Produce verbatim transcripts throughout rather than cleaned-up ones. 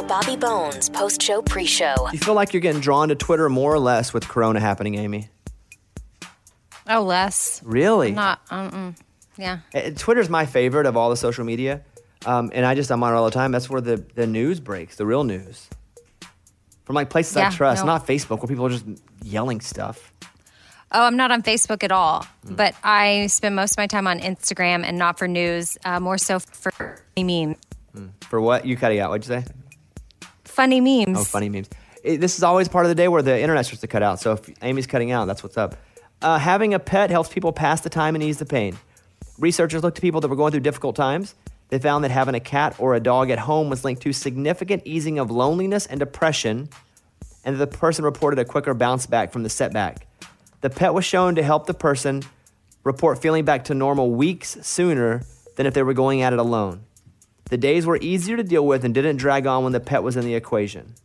The Bobby Bones post-show pre-show. You feel like you're getting drawn to Twitter more or less with Corona happening, Amy? Oh, less. Really? I'm not, um, yeah. Uh, Twitter's my favorite of all the social media. Um, and I just, I'm on it all the time. That's where the, the news breaks, the real news. From like places Yeah, I trust, no. not Facebook where people are just yelling stuff. Oh, I'm not on Facebook at all, Mm. but I spend most of my time on Instagram and not for news, uh, more so for funny memes. Mm. For what? You cutting out, what'd you say? Funny memes. Oh, funny memes. It, this is always part of the day where the internet starts to cut out. So if Amy's cutting out, that's what's up. Uh, having a pet helps people pass the time and ease the pain. Researchers looked at people that were going through difficult times. They found that having a cat or a dog at home was linked to significant easing of loneliness and depression, and the person reported a quicker bounce back from the setback. The pet was shown to help the person report feeling back to normal weeks sooner than if they were going at it alone. The days were easier to deal with and didn't drag on when the pet was in the equation.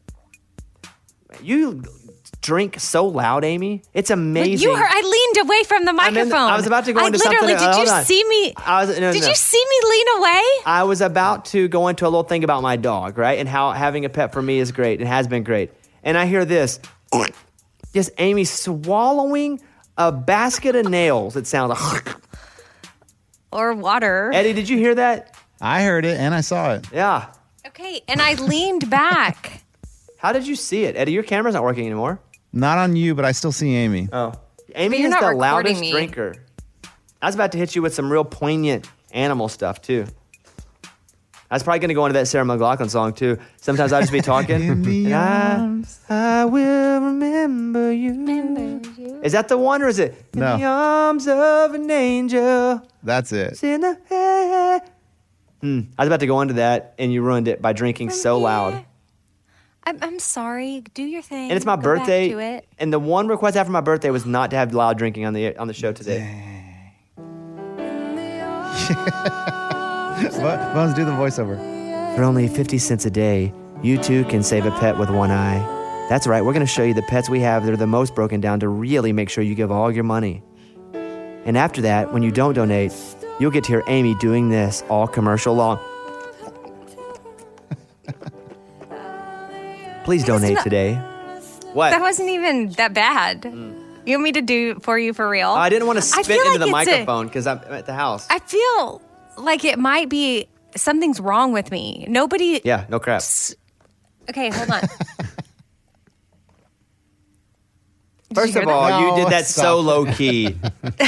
You drink so loud, Amy. It's amazing. You heard, I leaned away from the I'm in microphone. the- I was about to go I into literally, something- Did hold you on. see me? I was, no, did no. you see me lean away? I was about to go into a little thing about my dog, right? And how having a pet for me is great and has been great. And I hear this. Just Amy swallowing a basket of nails. It sounds like. Or water. Eddie, did you hear that? I heard it and I saw it. Yeah. Okay, and I leaned back. How did you see it? Eddie, your camera's not working anymore. Not on you, but I still see Amy. Oh. Amy you're is not the recording loudest me. drinker. I was about to hit you with some real poignant animal stuff, too. I was probably going to go into that Sarah McLachlan song, too. Sometimes I'll just be talking. In the and I, I will remember you. Remember you. Is that the one, or is it? In No. the arms of an angel. That's it. It's in the air. Hmm. I was about to go into that, and you ruined it by drinking so loud. I'm, I'm sorry. Do your thing. And it's my Go back birthday. to it. And the one request after my birthday was not to have loud drinking on the on the show today. Bo- Bones, do the voiceover. For only fifty cents a day, you too can save a pet with one eye. That's right, we're going to show you the pets we have that are the most broken down to really make sure you give all your money. And after that, when you don't donate, you'll get to hear Amy doing this all commercial long. Please donate not- today. What? That wasn't even that bad. You want me to do for you for real? I didn't want to I spit feel into the like it's a- microphone because I'm at the house. I feel like it might be something's wrong with me. Nobody. yeah, no crap. Okay, hold on. First hear of that? all, you No, did that stop so it. low key.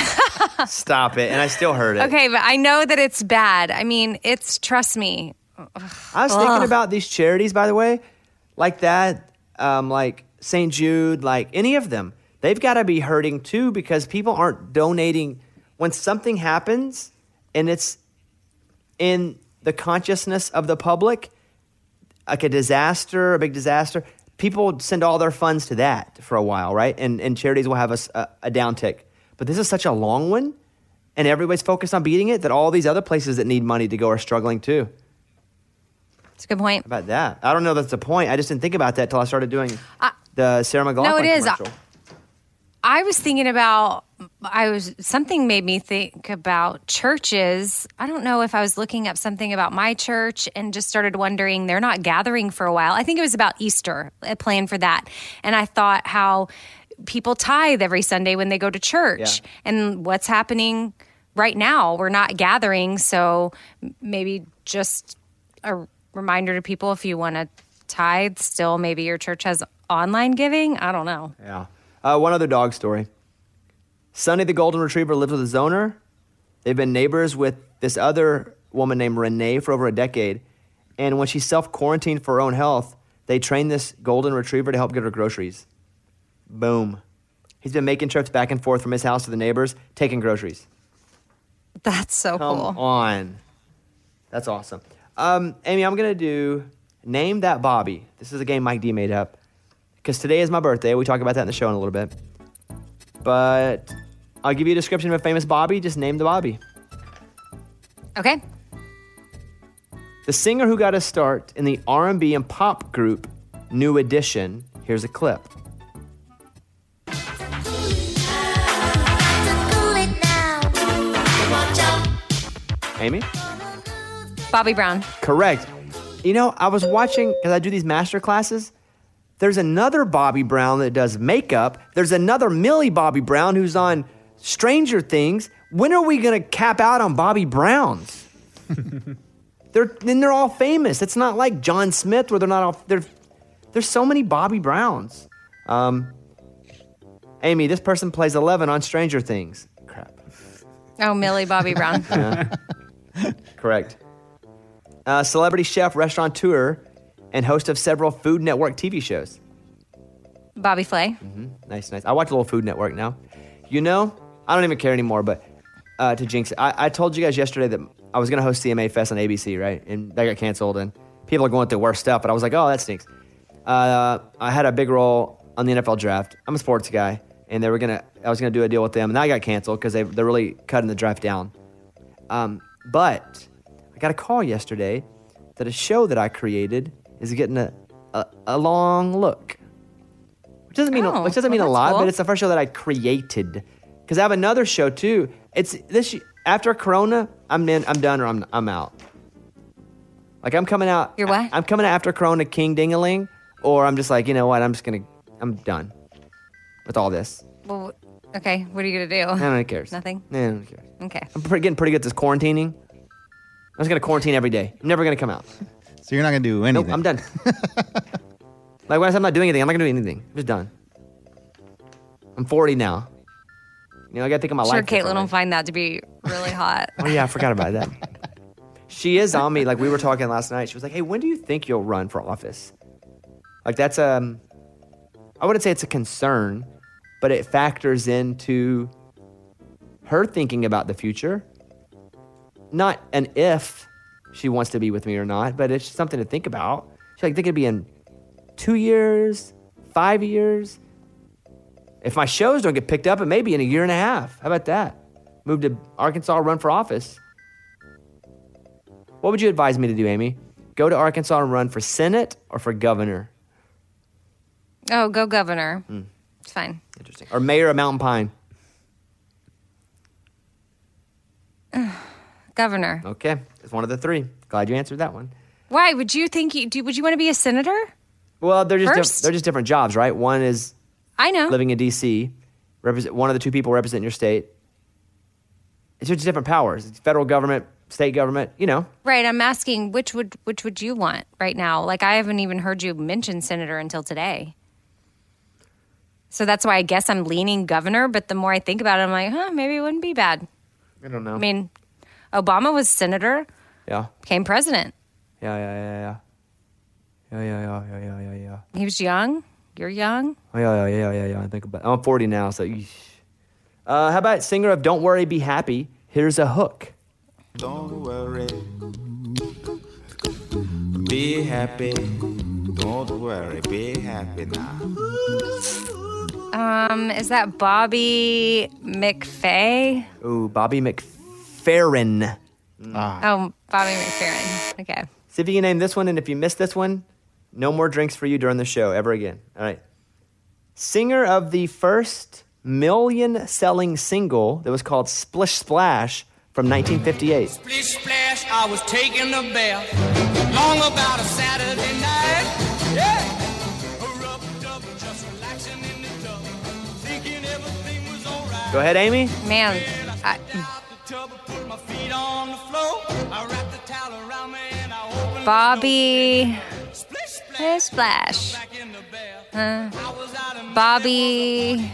Stop it. And I still heard it. Okay, but I know that it's bad. I mean, it's, trust me. I was thinking about these charities, by the way, like that, um, like Saint Jude, like any of them. They've got to be hurting too because people aren't donating. When something happens and it's in the consciousness of the public, like a disaster, a big disaster, people send all their funds to that for a while, right? And and charities will have a, s- a- a downtick. But this is such a long one, and everybody's focused on beating it that all these other places that need money to go are struggling too. It's a good point. How about that? I don't know that's the point. I just didn't think about that till I started doing I- the Sarah McLachlan No, it is. commercial. I was thinking about, I was, something made me think about churches. I don't know if I was looking up something about my church and just started wondering, they're not gathering for a while. I think it was about Easter, a plan for that. And I thought how people tithe every Sunday when they go to church. Yeah. And what's happening right now, we're not gathering. So maybe just a reminder to people, if you want to tithe, still maybe your church has online giving. I don't know. Yeah. Uh, one other dog story. Sunny the golden retriever lives with his owner. They've been neighbors with this other woman named Renee for over a decade. And when she self-quarantined for her own health, they trained this golden retriever to help get her groceries. Boom. He's been making trips back and forth from his house to the neighbors, taking groceries. That's so Come cool. on. That's awesome. Um, Amy, I'm going to do Name That Bobby. This is a game Mike D made up. Because today is my birthday. We talk about that in the show in a little bit. But I'll give you a description of a famous Bobby. Just name the Bobby. Okay. The singer who got a start in the R and B and pop group New Edition. Here's a clip. Amy? Bobby Brown. Correct. You know, I was watching, because I do these master classes. There's another Bobby Brown that does makeup. There's another Millie Bobby Brown who's on Stranger Things. When are we going to cap out on Bobby Browns? they're then they're all famous. It's not like John Smith where they're not all. They're, there's so many Bobby Browns. Um, Amy, this person plays eleven on Stranger Things. Crap. Oh, Millie Bobby Brown. Yeah. Correct. Uh, celebrity chef, restaurateur, and host of several Food Network T V shows. Bobby Flay. Mm-hmm. Nice, nice. I watch a little Food Network now. You know, I don't even care anymore, but uh, to jinx it, I, I told you guys yesterday that I was going to host C M A Fest on A B C, right? And that got canceled, and people are going through worse stuff, but I was like, oh, that stinks. Uh, I had a big role on the N F L draft. I'm a sports guy, and they were gonna. I was going to do a deal with them, and that got canceled because they, they're really cutting the draft down. Um, but I got a call yesterday that a show that I created is getting a, a, a long look. Which doesn't mean, Oh, which doesn't well, mean a that's lot, cool. but it's the first show that I created. Because I have another show too. It's this after Corona, I'm in, I'm done or I'm I'm out. Like I'm coming out. You're what? I'm coming out after Corona King Ding-a-ling, or I'm just like, you know what, I'm just gonna, I'm done with all this. Well, okay, what are you going to do? No one cares. Nothing? No one cares. Okay. I'm pretty, getting pretty good at this quarantining. I'm just gonna quarantine every day. I'm never gonna come out. So you're not going to do anything. Nope, I'm done. Like when I say I'm not doing anything, I'm not gonna do anything. I'm just done. I'm forty now. You know, I gotta think of my Sure, life. Caitlin differently. will find that to be really hot. Oh yeah, I forgot about that. She is on me. Like we were talking last night. She was like, "Hey, when do you think you'll run for office?" Like that's um, I wouldn't say it's a concern, but it factors into her thinking about the future. Not an if she wants to be with me or not, but it's something to think about. She's like, think it'd be in two years, five years. If my shows don't get picked up, it may be in a year and a half. How about that? Move to Arkansas, run for office. What would you advise me to do, Amy? Go to Arkansas and run for Senate or for governor? Oh, go governor. Hmm. It's fine. Interesting. Or mayor of Mountain Pine? Governor. Okay, it's one of the three. Glad you answered that one. Why would you think you do? Would you want to be a senator? Well, they're just diff- First? they're just different jobs, right? One is I know. living in D C, represent one of the two people representing your state. It's just different powers. It's federal government, state government, you know. Right. I'm asking which would which would you want right now? Like I haven't even heard you mention senator until today. So that's why I guess I'm leaning governor. But the more I think about it, I'm like, huh, maybe it wouldn't be bad. I don't know. I mean, Obama was senator, yeah, became president. yeah, yeah, yeah, yeah, yeah, yeah, yeah, yeah, yeah, yeah, yeah. He was young. You're young. Oh, yeah, yeah, yeah, yeah, yeah. I think about. I'm forty now, so. Eesh. Uh, how about singer of "Don't Worry, Be Happy"? Here's a hook. Don't worry, be happy. Don't worry, be happy now. Um, is that Bobby McFay? Ooh, Bobby McFerrin. Oh, Bobby McFerrin. Okay. See if you can name this one, and if you miss this one, no more drinks for you during the show ever again. All right. Singer of the first million-selling single that was called "Splish Splash" from nineteen fifty-eight. Splish splash, I was taking a bath. Long about a Saturday night. Yeah. Rubbed up, just relaxing in the tub. Thinking everything was alright. Go ahead, Amy. Man, I, The tub, put my feet on the floor. I wrapped the towel around me and I opened Bobby the door. Splish splash, Splash. back in the bath. Uh, I was out of Bobby.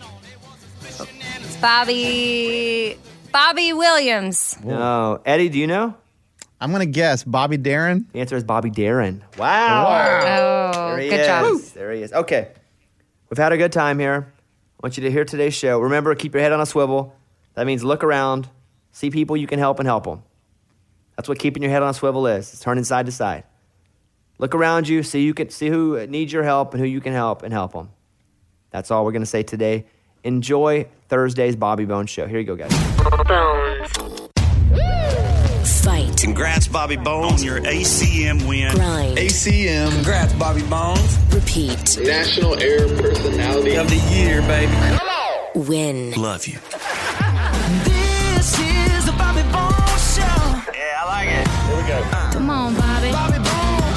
Bobby. Bobby Williams. No. Eddie, do you know? I'm going to guess Bobby Darin. The answer is Bobby Darin. Wow. Oh, There he good is. job. There he is. Okay. We've had a good time here. I want you to hear today's show. Remember, keep your head on a swivel. That means look around, see people you can help, and help them. That's what keeping your head on a swivel is. It's turning side to side. Look around you, see you can see who needs your help and who you can help, and help them. That's all we're going to say today. Enjoy Thursday's Bobby Bones show. Here you go, guys. Bones. Fight. Congrats, Bobby Bones, on your A C M win. Grind. A C M. Congrats, Bobby Bones. Repeat. National Air Personality Of the year, baby. Win. Love you. This is the Bobby Bones Show. Yeah, I like it. Come on, Bobby. Bobby Bones.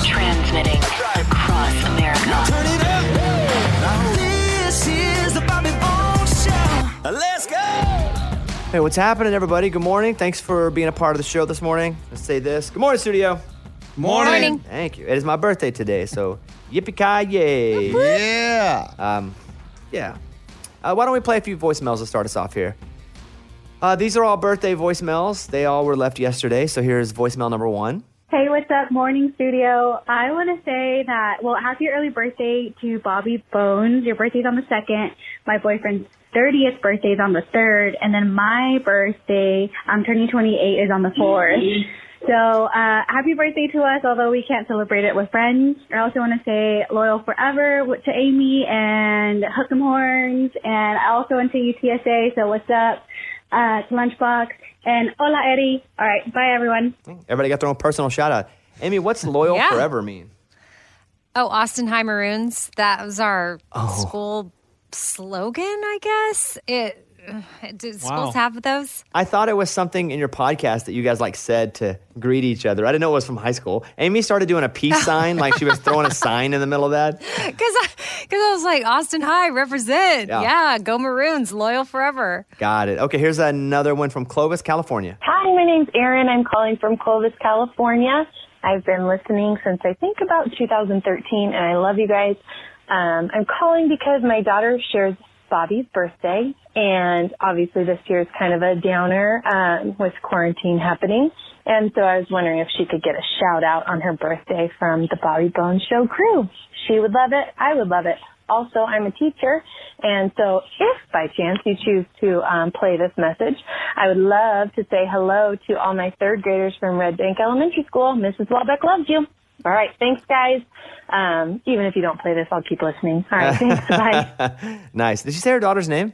Hey, what's happening, everybody? Good morning. Thanks for being a part of the show this morning. Let's say this. Good morning, studio. Morning. Morning. Thank you. It is my birthday today, so yippee-ki-yay. Yeah. Um, yeah. Uh, why don't we play a few voicemails to start us off here? Uh, these are all birthday voicemails. They all were left yesterday, so here's voicemail number one. Hey, what's up, morning studio? I want to say that, well, happy early birthday to Bobby Bones. Your birthday's on the second. My boyfriend's thirtieth birthday is on the third. And then my birthday, I'm turning twenty-eight, is on the fourth. So, uh, happy birthday to us, although we can't celebrate it with friends. I also want to say loyal forever to Amy and Hook 'em Horns. And I also went to U T S A, so what's up, uh, to Lunchbox. And hola, Eddie. All right, bye, everyone. Everybody got their own personal shout out. Amy, what's loyal Yeah. forever mean? Oh, Austin High Maroons. That was our Oh. school slogan, I guess. It. Do schools Wow. have those? I thought it was something in your podcast that you guys like said to greet each other. I didn't know it was from high school. Amy started doing a peace sign, like she was throwing a sign in the middle of that. Because I, cause I was like, Austin High, represent. Yeah. Yeah. Go Maroons, loyal forever. Got it. Okay, here's another one from Clovis, California. Hi, my name's Erin. I'm calling from Clovis, California. I've been listening since I think about two thousand thirteen, and I love you guys. Um, I'm calling because my daughter shares Bobby's birthday, and obviously this year is kind of a downer um, with quarantine happening. And so I was wondering if she could get a shout out on her birthday from the Bobby Bones Show crew. She would love it. I would love it. Also, I'm a teacher, and so if by chance you choose to um, play this message, I would love to say hello to all my third graders from Red Bank Elementary School. Missus Welbeck loves you. All right, thanks, guys. Um, even if you don't play this, I'll keep listening. All right, thanks. Bye. Nice. Did she say her daughter's name?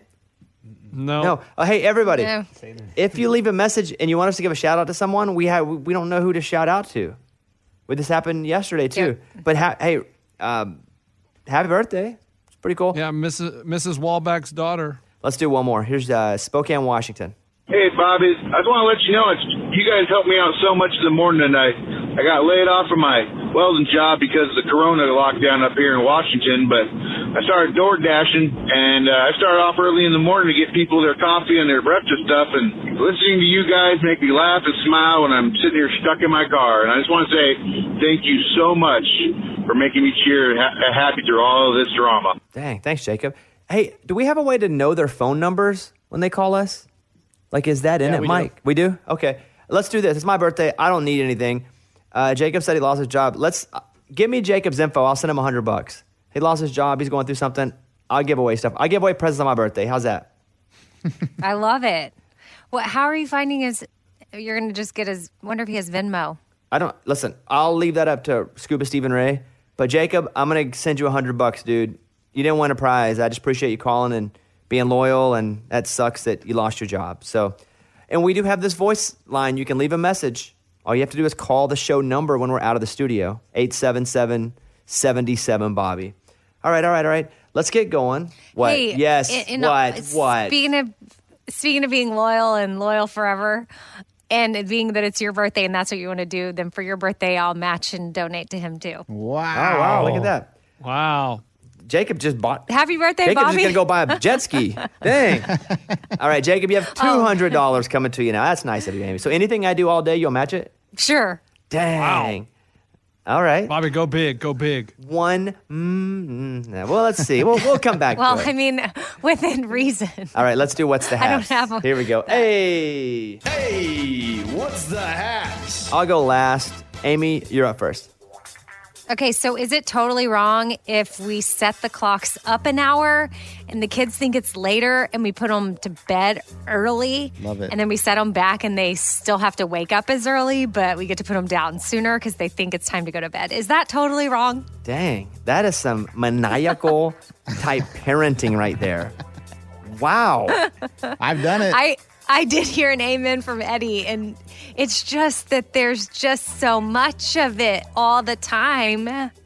No. No. Oh, hey, everybody. No. If you leave a message and you want us to give a shout out to someone, we have we don't know who to shout out to. Well, this happened yesterday too. But ha- hey, um, happy birthday! It's pretty cool. Yeah, Missus Missus Wallback's daughter. Let's do one more. Here's uh, Spokane, Washington. Hey, Bobby, I just want to let you know, it's, you guys helped me out so much in the morning tonight. I got laid off from my welding job because of the corona lockdown up here in Washington, but I started door dashing, and uh, I started off early in the morning to get people their coffee and their breakfast stuff, and listening to you guys make me laugh and smile when I'm sitting here stuck in my car. And I just want to say thank you so much for making me cheer and ha- happy through all of this drama. Dang, thanks, Jacob. Hey, do we have a way to know their phone numbers when they call us? Like, is that in Yeah, it, we Mike? do. We do? Okay. Let's do this. It's my birthday. I don't need anything. Uh, Jacob said he lost his job. Let's uh, give me Jacob's info. I'll send him a hundred bucks. He lost his job. He's going through something. I'll give away stuff. I give away presents on my birthday. How's that? I love it. What? How are you finding his? You're going to just get his. Wonder if he has Venmo. I don't listen. I'll leave that up to Scuba Stephen Ray. But Jacob, I'm gonna send you a hundred bucks, dude. You didn't win a prize. I just appreciate you calling and being loyal. And that sucks that you lost your job. So, and we do have this voice line. You can leave a message. All you have to do is call the show number when we're out of the studio. eight seven seven, seven seven, Bobby. All right, all right, all right. Let's get going. What? Hey, yes. in- in- what? What? Speaking of speaking of being loyal and loyal forever, and it being that it's your birthday and that's what you want to do, then for your birthday, I'll match and donate to him too. Wow. Oh, wow. Look at that. Wow. Jacob just bought. Happy birthday, Jacob's Bobby! just gonna go buy a jet ski. Dang. All right, Jacob, you have two hundred dollars coming to you now. That's nice of you, Amy. So anything I do all day, you'll match it. Sure. Dang. All right. Bobby, go big, go big. One. Mm, mm, well, let's see. We'll we'll come back. Well, to it. I mean, within reason. All right, let's do what's the I don't haps. have a- Here we go. Hey. Hey, what's the haps? I'll go last. Amy, you're up first. Okay, so is it totally wrong if we set the clocks up an hour and the kids think it's later and we put them to bed early? Love it. And then we set them back and they still have to wake up as early, but we get to put them down sooner because they think it's time to go to bed. Is that totally wrong? Dang, that is some maniacal type parenting right there. Wow. I've done it. I I did hear an amen from Eddie, and it's just that there's just so much of it all the time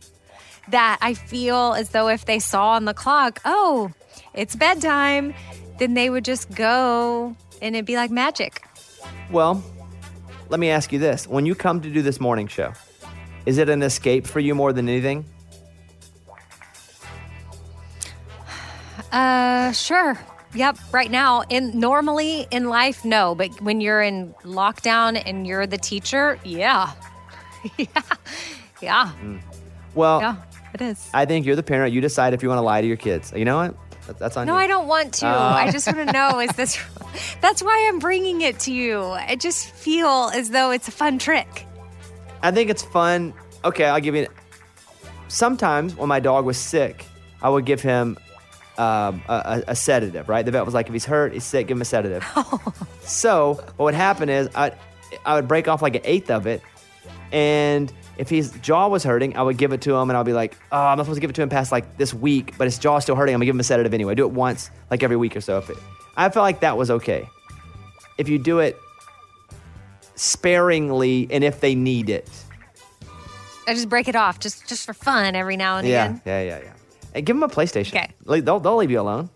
that I feel as though if they saw on the clock, oh, it's bedtime, then they would just go and it'd be like magic. Well, let me ask you this. When you come to do this morning show, is it an escape for you more than anything? Uh, sure. Yep. Right now, in normally in life, no. But when you're in lockdown and you're the teacher, yeah. yeah. Yeah. Mm. Well, yeah, it is. I think you're the parent. You decide if you want to lie to your kids. You know what? That- That's on No, you. I don't want to. Uh. I just want to know, is this, that's why I'm bringing it to you. I just feel as though it's a fun trick. I think it's fun. Okay, I'll give you. Sometimes when my dog was sick, I would give him um, a, a, a sedative, right? The vet was like, if he's hurt, he's sick, give him a sedative. So what would happen is I, I would break off like an eighth of it, and if his jaw was hurting, I would give it to him, and I'll be like, oh, I'm not supposed to give it to him past like this week, but his jaw's still hurting. I'm gonna give him a sedative anyway. I do it once, like every week or so. If it, I felt like that was okay. If you do it sparingly and if they need it. I just break it off just, just for fun every now and Yeah, again. yeah, yeah, yeah. Hey, give them a PlayStation. Okay. Like, They'll, they'll leave you alone.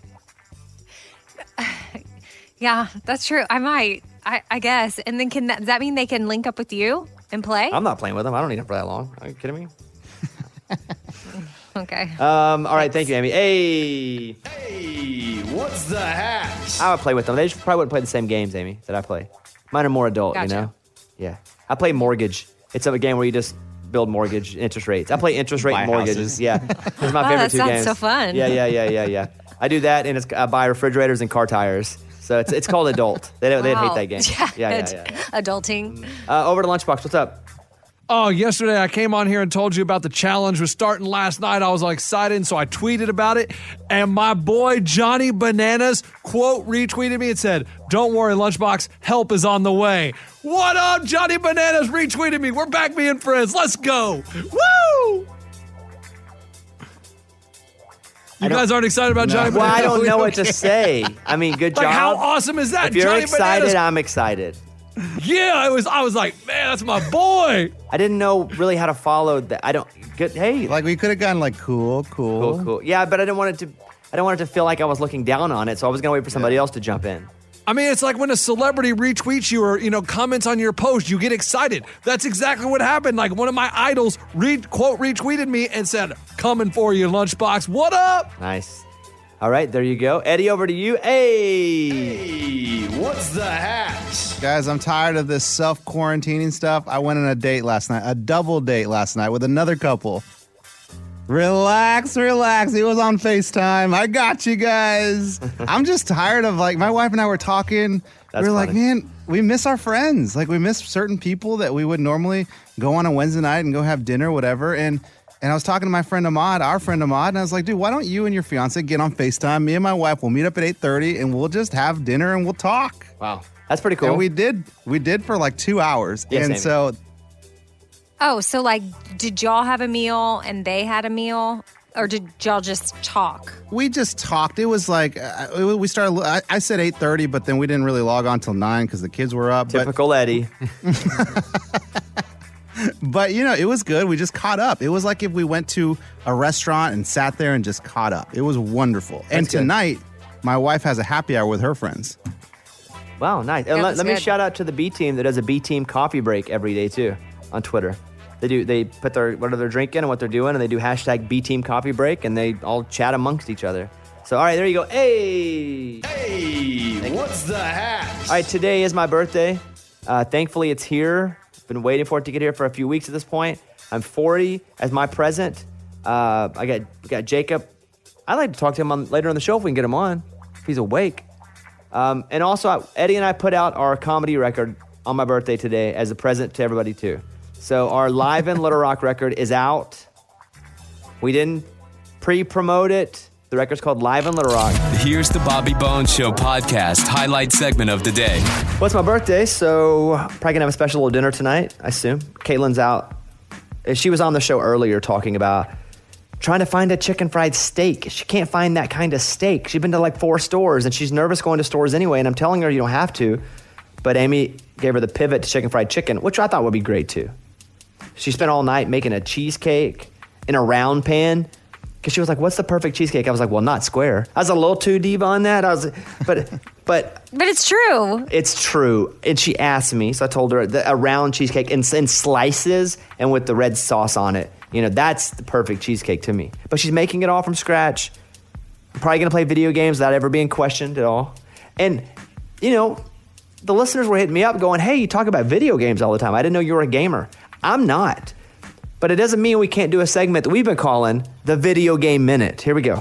Yeah, that's true. I might, I, I guess. And then can that, does that mean they can link up with you and play? I'm not playing with them. I don't need them for that long. Are you kidding me? Okay. Um. All right. Thank you, Amy. Hey. Hey, what's the hash? I would play with them. They just probably wouldn't play the same games, Amy, that I play. Mine are more adult, Gotcha. you know? Yeah. I play Mortgage. It's a game where you just build mortgage interest rates. I play interest rate Buy mortgages. houses. Yeah. Those are my Oh, favorite that two sounds games. so fun. Yeah, yeah, yeah, yeah, yeah. I do that, and it's I buy refrigerators and car tires. So it's it's called adult. They don't, they'd hate Wow. that game. Yeah, yeah, yeah. ad- yeah. Adulting. Uh, over to Lunchbox. What's up? Oh, yesterday I came on here and told you about the challenge was starting last night. I was all excited, and so I tweeted about it. And my boy Johnny Bananas, quote, retweeted me and said, "Don't worry, Lunchbox, help is on the way." What up, Johnny Bananas retweeted me. We're back being friends. Let's go. Woo! You guys aren't excited about Johnny Well, Bananas? I don't know what to say. I mean, good Like, job. how awesome is that? If you're Johnny excited, Bananas. I'm excited. Yeah, I was. I was like, man, that's my boy. I didn't know really how to follow that. I don't. Good. Hey, Like we could have gone like cool, cool. cool, cool. Yeah, but I didn't want it to. I don't want it to feel like I was looking down on it, so I was gonna wait for somebody else to jump in. I mean, it's like when a celebrity retweets you or, you know, comments on your post, you get excited. That's exactly what happened. Like one of my idols, re- quote, retweeted me and said, "Coming for you, Lunchbox. What up?" Nice. All right, there you go. Eddie, over to you. Hey. Hey, what's the hash? Guys, I'm tired of this self-quarantining stuff. I went on a date last night, a double date last night with another couple. Relax, relax. He was on FaceTime. I got you guys. I'm just tired of, like, my wife and I were talking. That's we were like, funny. man, we miss our friends. Like, we miss certain people that we would normally go on a Wednesday night and go have dinner, whatever. And and I was talking to my friend Ahmad, our friend Ahmad, and I was like, dude, why don't you and your fiance get on FaceTime? Me and my wife will meet up at eight thirty and we'll just have dinner and we'll talk. Wow, that's pretty cool. And we did. We did for like two hours. Yes, and Amy. so Oh, so like, did y'all have a meal and they had a meal? Or did y'all just talk? we just talked. It was like uh, we started. I, I said eight thirty, but then we didn't really log on till nine because the kids were up. But, Typical Eddie. but you know, it was good. We just caught up. It was like if we went to a restaurant and sat there and just caught up. It was wonderful. and good. tonight, my wife has a happy hour with her friends. Wow, nice. And Yeah, let, that's let me good. shout out to the B team that does a B team coffee break every day too on Twitter. They do. They put their what they're drinking and what they're doing, and they do hashtag B team coffee break, and they all chat amongst each other. So all right, there you go. Hey. Hey, what's the hash? All right, today is my birthday. Uh, thankfully, it's here. I've been waiting for it to get here for a few weeks at this point. I'm forty as my present. Uh, I got we got Jacob. I'd like to talk to him on, later on the show if we can get him on, if he's awake. Um, and also, I, Eddie and I put out our comedy record on my birthday today as a present to everybody, too. So our Live in Little Rock record is out. We didn't pre-promote it. The record's called Live in Little Rock. Here's the Bobby Bones Show podcast highlight segment of the day. Well, it's my birthday, so probably going to have a special little dinner tonight, I assume. Caitlin's out. She was on the show earlier talking about trying to find a chicken fried steak. She can't find that kind of steak. She's been to like four stores, and she's nervous going to stores anyway, and I'm telling her you don't have to. But Amy gave her the pivot to chicken fried chicken, which I thought would be great, too. She spent all night making a cheesecake in a round pan because she was like, what's the perfect cheesecake? I was like, well, not square. I was a little too deep on that. I was, but, but But it's true. it's true. And she asked me, so I told her that a round cheesecake in, in slices and with the red sauce on it. You know, that's the perfect cheesecake to me. But she's making it all from scratch. probably going to play video games without ever being questioned at all. And, you know, the listeners were hitting me up going, hey, you talk about video games all the time. I didn't know you were a gamer. I'm not. But it doesn't mean we can't do a segment that we've been calling the Video Game Minute. Here we go.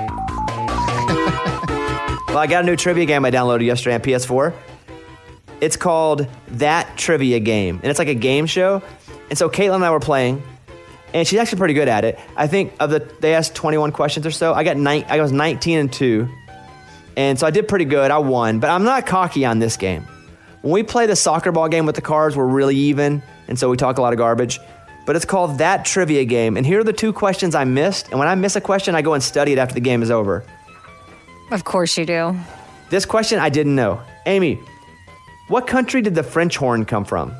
Well, I got a new trivia game I downloaded yesterday on P S four. It's called That Trivia Game. And it's like a game show. And so Caitlin and I were playing. And she's actually pretty good at it. I think of the they asked twenty-one questions or so. I got nine, I was nineteen and two. And so I did pretty good. I won. But I'm not cocky on this game. When we play the soccer ball game with the cards, we're really even. And so we talk a lot of garbage. But it's called That Trivia Game. And here are the two questions I missed. And when I miss a question, I go and study it after the game is over. Of course you do. This question I didn't know. Amy, what country did the French horn come from?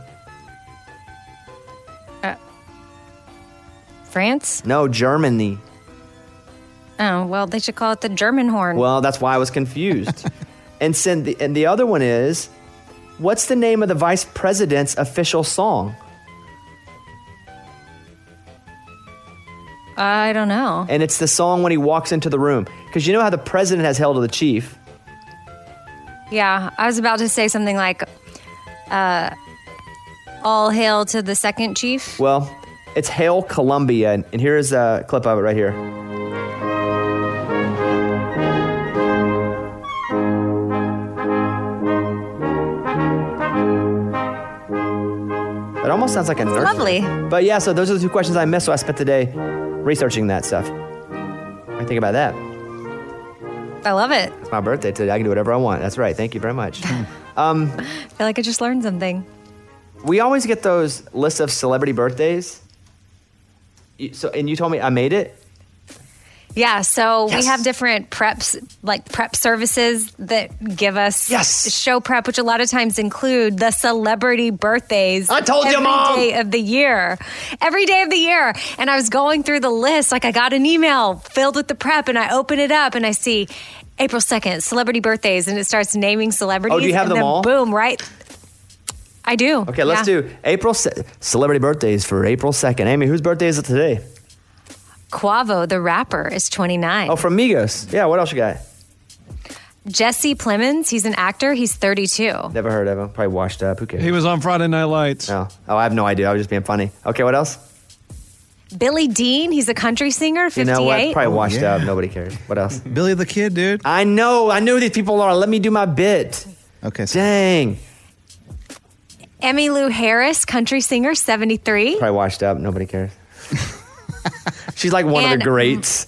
Uh, France? No, Germany. Oh, well, they should call it the German horn. Well, that's why I was confused. and, send the, and the other one is, what's the name of the vice president's official song? I don't know. And it's the song when he walks into the room. Because you know how the president has Hail to the Chief? Yeah, I was about to say something like, uh, all hail to the second chief. Well, it's Hail Columbia. And, and here's a clip of it right here. It almost sounds like a nursery. Lovely. But yeah, so those are the two questions I missed, so I spent the day researching that stuff. What do you think about that? I love it. It's my birthday today. I can do whatever I want. That's right. Thank you very much. um, I feel like I just learned something. We always get those lists of celebrity birthdays. You- So, and you told me I made it? Yeah, so Yes. we have different preps, like prep services that give us Yes. show prep, which a lot of times include the celebrity birthdays. I told you, every Mom! day of the year. Every day of the year. And I was going through the list, like I got an email filled with the prep, and I open it up and I see April second, celebrity birthdays, and it starts naming celebrities. Oh, do you have and them then all? Boom, right? I do. Okay, let's yeah. do April se- celebrity birthdays for April second. Amy, whose birthday is it today? Quavo, the rapper, is twenty-nine. Oh, from Migos. Yeah, what else you got? Jesse Plemons, he's an actor. He's thirty-two. Never heard of him. Probably washed up. Who cares? He was on Friday Night Lights. Oh, oh I have no idea. I was just being funny. Okay, what else? Billy Dean, he's a country singer, You fifty-eight. know what? Probably washed yeah. up. Nobody cares. What else? Billy the Kid, dude. I know. I know who these people are. Let me do my bit. Okay. So Dang. Emmylou Harris, country singer, seventy-three. Probably washed up. Nobody cares. She's like one And- of the greats.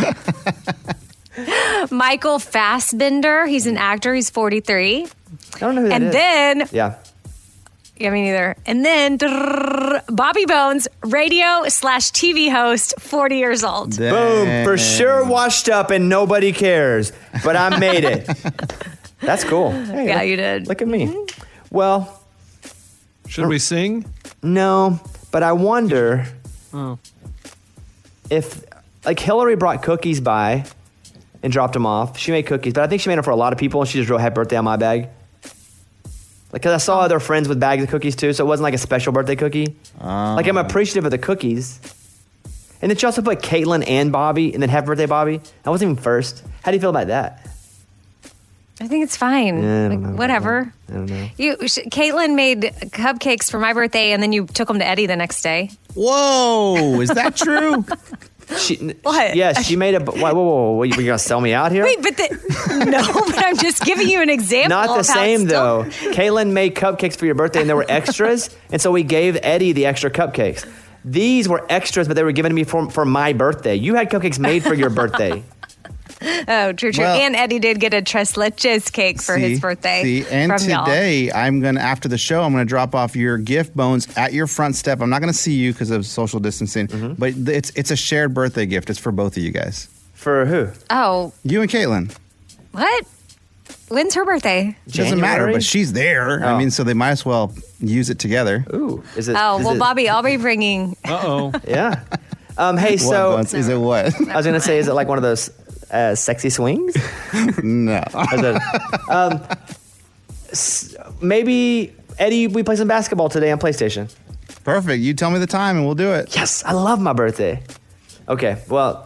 Michael Fassbender, he's an actor, he's forty-three. I don't know who that And is. then, Yeah. yeah, me neither. And then drrrr, Bobby Bones, radio slash T V host, forty years old. Boom. For sure washed up and nobody cares. But I made it. That's cool. Hey, Yeah, look- you did. Look at me. Well, Should we sing? no, but I wonder Oh. if, like, Hillary brought cookies by and dropped them off. She made cookies, but I think she made them for a lot of people, and she just wrote happy birthday on my bag. Like, because I saw other friends with bags of cookies, too, so it wasn't like a special birthday cookie. Like, I'm appreciative of the cookies. And then she also put Caitlin and Bobby, and then happy birthday, Bobby. I wasn't even first. How do you feel about that? I think it's fine. Yeah, I don't Like, know about whatever. I don't know. You, sh- Caitlin made cupcakes for my birthday, and then you took them to Eddie the next day. Whoa, is that true? She, What? Yeah, she made a. Whoa, whoa, whoa, whoa. Were you going to sell me out here? Wait, but the, no, but I'm just giving you an example. Not the of how same, it's still- though. Caitlin made cupcakes for your birthday, and there were extras, and so we gave Eddie the extra cupcakes. These were extras, but they were given to me for, for my birthday. You had cupcakes made for your birthday. Oh, true, true. Well- and Eddie did get a tres leches cake for his birthday. See, and from y'all. today I'm gonna after the show I'm gonna drop off your gift, Bones, at your front step. I'm not gonna see you because of social distancing, Mm-hmm. but it's it's a shared birthday gift. It's for both of you guys. For who? Oh, You and Caitlin. what? When's her birthday? It doesn't matter, January? but she's there. Oh. I mean, so they might as well use it together. Ooh, is it? Oh, is well, it- Bobby, I'll be bringing. Uh-oh. Yeah. Um, hey, What, so Bones? Is it what? I was gonna say, is it like one of those uh, sexy swings? No. Is it- um, s- maybe Eddie, we play some basketball today on PlayStation. Perfect. You tell me the time and we'll do it. Yes, I love my birthday. Okay, well,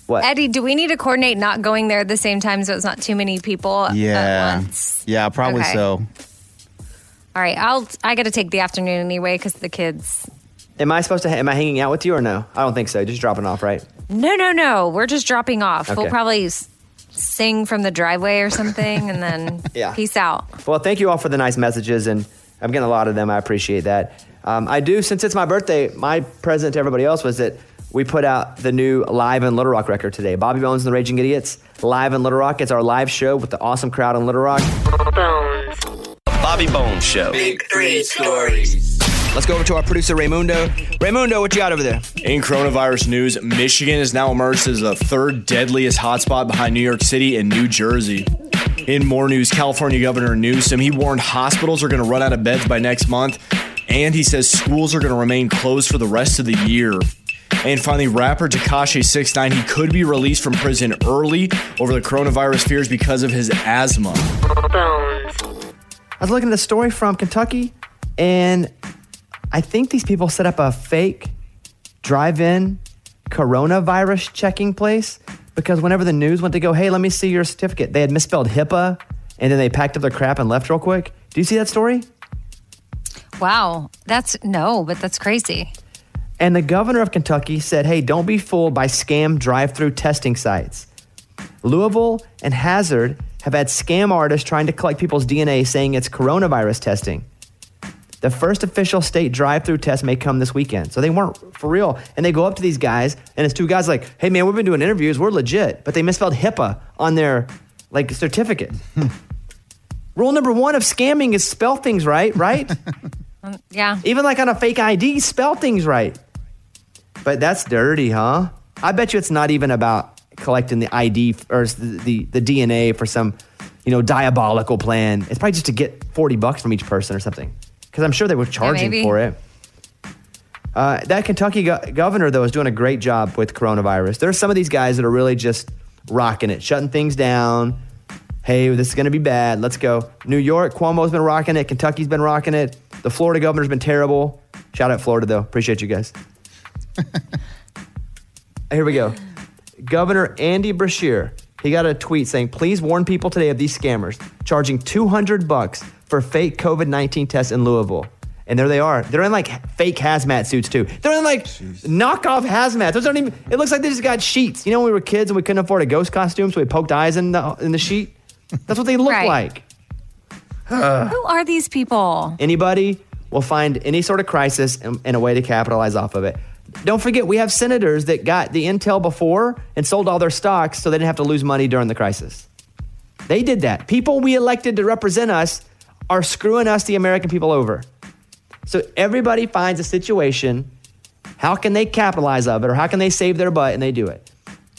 What? Eddie, do we need to coordinate not going there at the same time so it's not too many people at Yeah. once? Yeah, probably Okay. so. All right, I'll. I got to take the afternoon anyway because the kids. Am I supposed to? Am I hanging out with you or no? I don't think so. Just dropping off, right? No, no, no. We're just dropping off. Okay. We'll probably s- sing from the driveway or something, and then Yeah. peace out. Well, thank you all for the nice messages, and I'm getting a lot of them. I appreciate that. Um, I do, since it's my birthday, my present to everybody else was that we put out the new Live in Little Rock record today. Bobby Bones and the Raging Idiots, Live in Little Rock. It's our live show with the awesome crowd in Little Rock. Bobby Bones Show. Big three stories. Let's go over to our producer, Raymundo. Raymundo, what you got over there? In coronavirus news, Michigan has now emerged as the third deadliest hotspot behind New York City and New Jersey. In more news, California Governor Newsom, he warned hospitals are going to run out of beds by next month, and he says schools are going to remain closed for the rest of the year. And finally, rapper Tekashi six nine, he could be released from prison early over the coronavirus fears because of his asthma. I was looking at a story from Kentucky, and I think these people set up a fake drive-in coronavirus checking place because whenever the news went to go, hey, let me see your certificate, they had misspelled HIPAA, and then they packed up their crap and left real quick. Do you see that story? Wow, that's no, but that's crazy. And the governor of Kentucky said, hey, don't be fooled by scam drive-through testing sites. Louisville and Hazard have had scam artists trying to collect people's D N A saying it's coronavirus testing. The first official state drive-through test may come this weekend. So they weren't for real. And they go up to these guys, and it's two guys like, hey, man, we've been doing interviews. We're legit. But they misspelled HIPAA on their like certificate. Rule number one of scamming is spell things right, right? Um, yeah. Even like on a fake I D, spell things right. But that's dirty, huh? I bet you it's not even about collecting the I D or the, the, the D N A for some, you know, diabolical plan. It's probably just to get forty bucks from each person or something. Because I'm sure they were charging maybe. for it. Uh, that Kentucky go- governor, though, is doing a great job with coronavirus. There are some of these guys that are really just rocking it, shutting things down. Hey, this is going to be bad. Let's go. New York, Cuomo's been rocking it. Kentucky's been rocking it. The Florida governor's been terrible. Shout out Florida, though. Appreciate you guys. Here we go. Governor Andy Beshear, he got a tweet saying, please warn people today of these scammers charging two hundred bucks for fake COVID nineteen tests in Louisville. And there they are. They're in like fake hazmat suits too. They're in like knockoff hazmat. Those aren't even, it looks like they just got sheets. You know when we were kids and we couldn't afford a ghost costume, so we poked eyes in the, in the sheet? That's what they look Right. like. Who are these people? Anybody will find any sort of crisis and, and a way to capitalize off of it. Don't forget, we have senators that got the intel before and sold all their stocks so they didn't have to lose money during the crisis. They did that. People we elected to represent us are screwing us, the American people, over. So everybody finds a situation. How can they capitalize of it, or how can they save their butt, and they do it.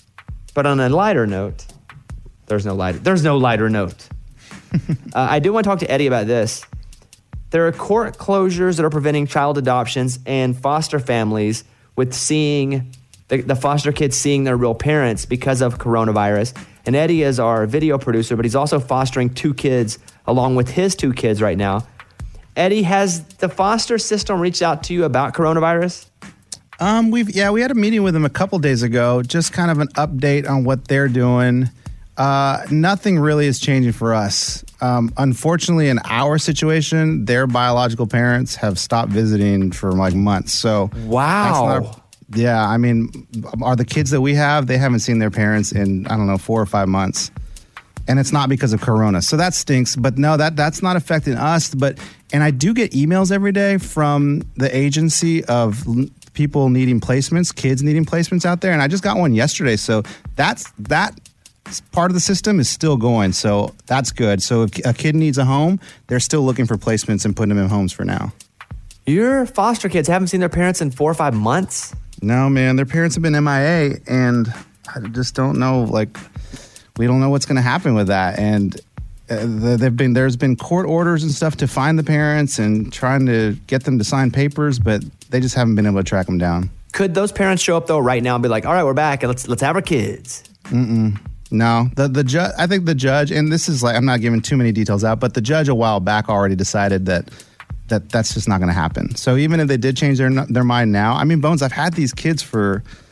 But on a lighter note, there's no lighter. There's no lighter note. uh, I do want to talk to Eddie about this. There are court closures that are preventing child adoptions and foster families with seeing the, the foster kids seeing their real parents because of coronavirus. And Eddie is our video producer, but he's also fostering two kids along with his two kids right now. Eddie, has the foster system reached out to you about coronavirus? Um, we've yeah, we had a meeting with them a couple days ago, just kind of an update on what they're doing. Uh, nothing really is changing for us. Um, unfortunately, in our situation, their biological parents have stopped visiting for like months. So wow, that's not a, yeah. I mean, are the kids that we have? They haven't seen their parents in I don't know four or five months, and it's not because of Corona. So that stinks. But no, that that's not affecting us. But and I do get emails every day from the agency of l- people needing placements, kids needing placements out there, and I just got one yesterday. So that's that. Part of the system is still going, so that's good. So if a kid needs a home, they're still looking for placements and putting them in homes for now. Your foster kids haven't seen their parents in four or five months? No, man. Their parents have been M I A, and I just don't know, like, we don't know what's going to happen with that. And uh, they've been there's been court orders and stuff to find the parents and trying to get them to sign papers, but they just haven't been able to track them down. Could those parents show up, though, right now and be like, all right, we're back, and let's let's have our kids? Mm-mm. No, the the judge. I think the judge, and this is like I'm not giving too many details out, but the judge a while back already decided that that that's just not going to happen. So even if they did change their their mind now, I mean, Bones, I've had these kids for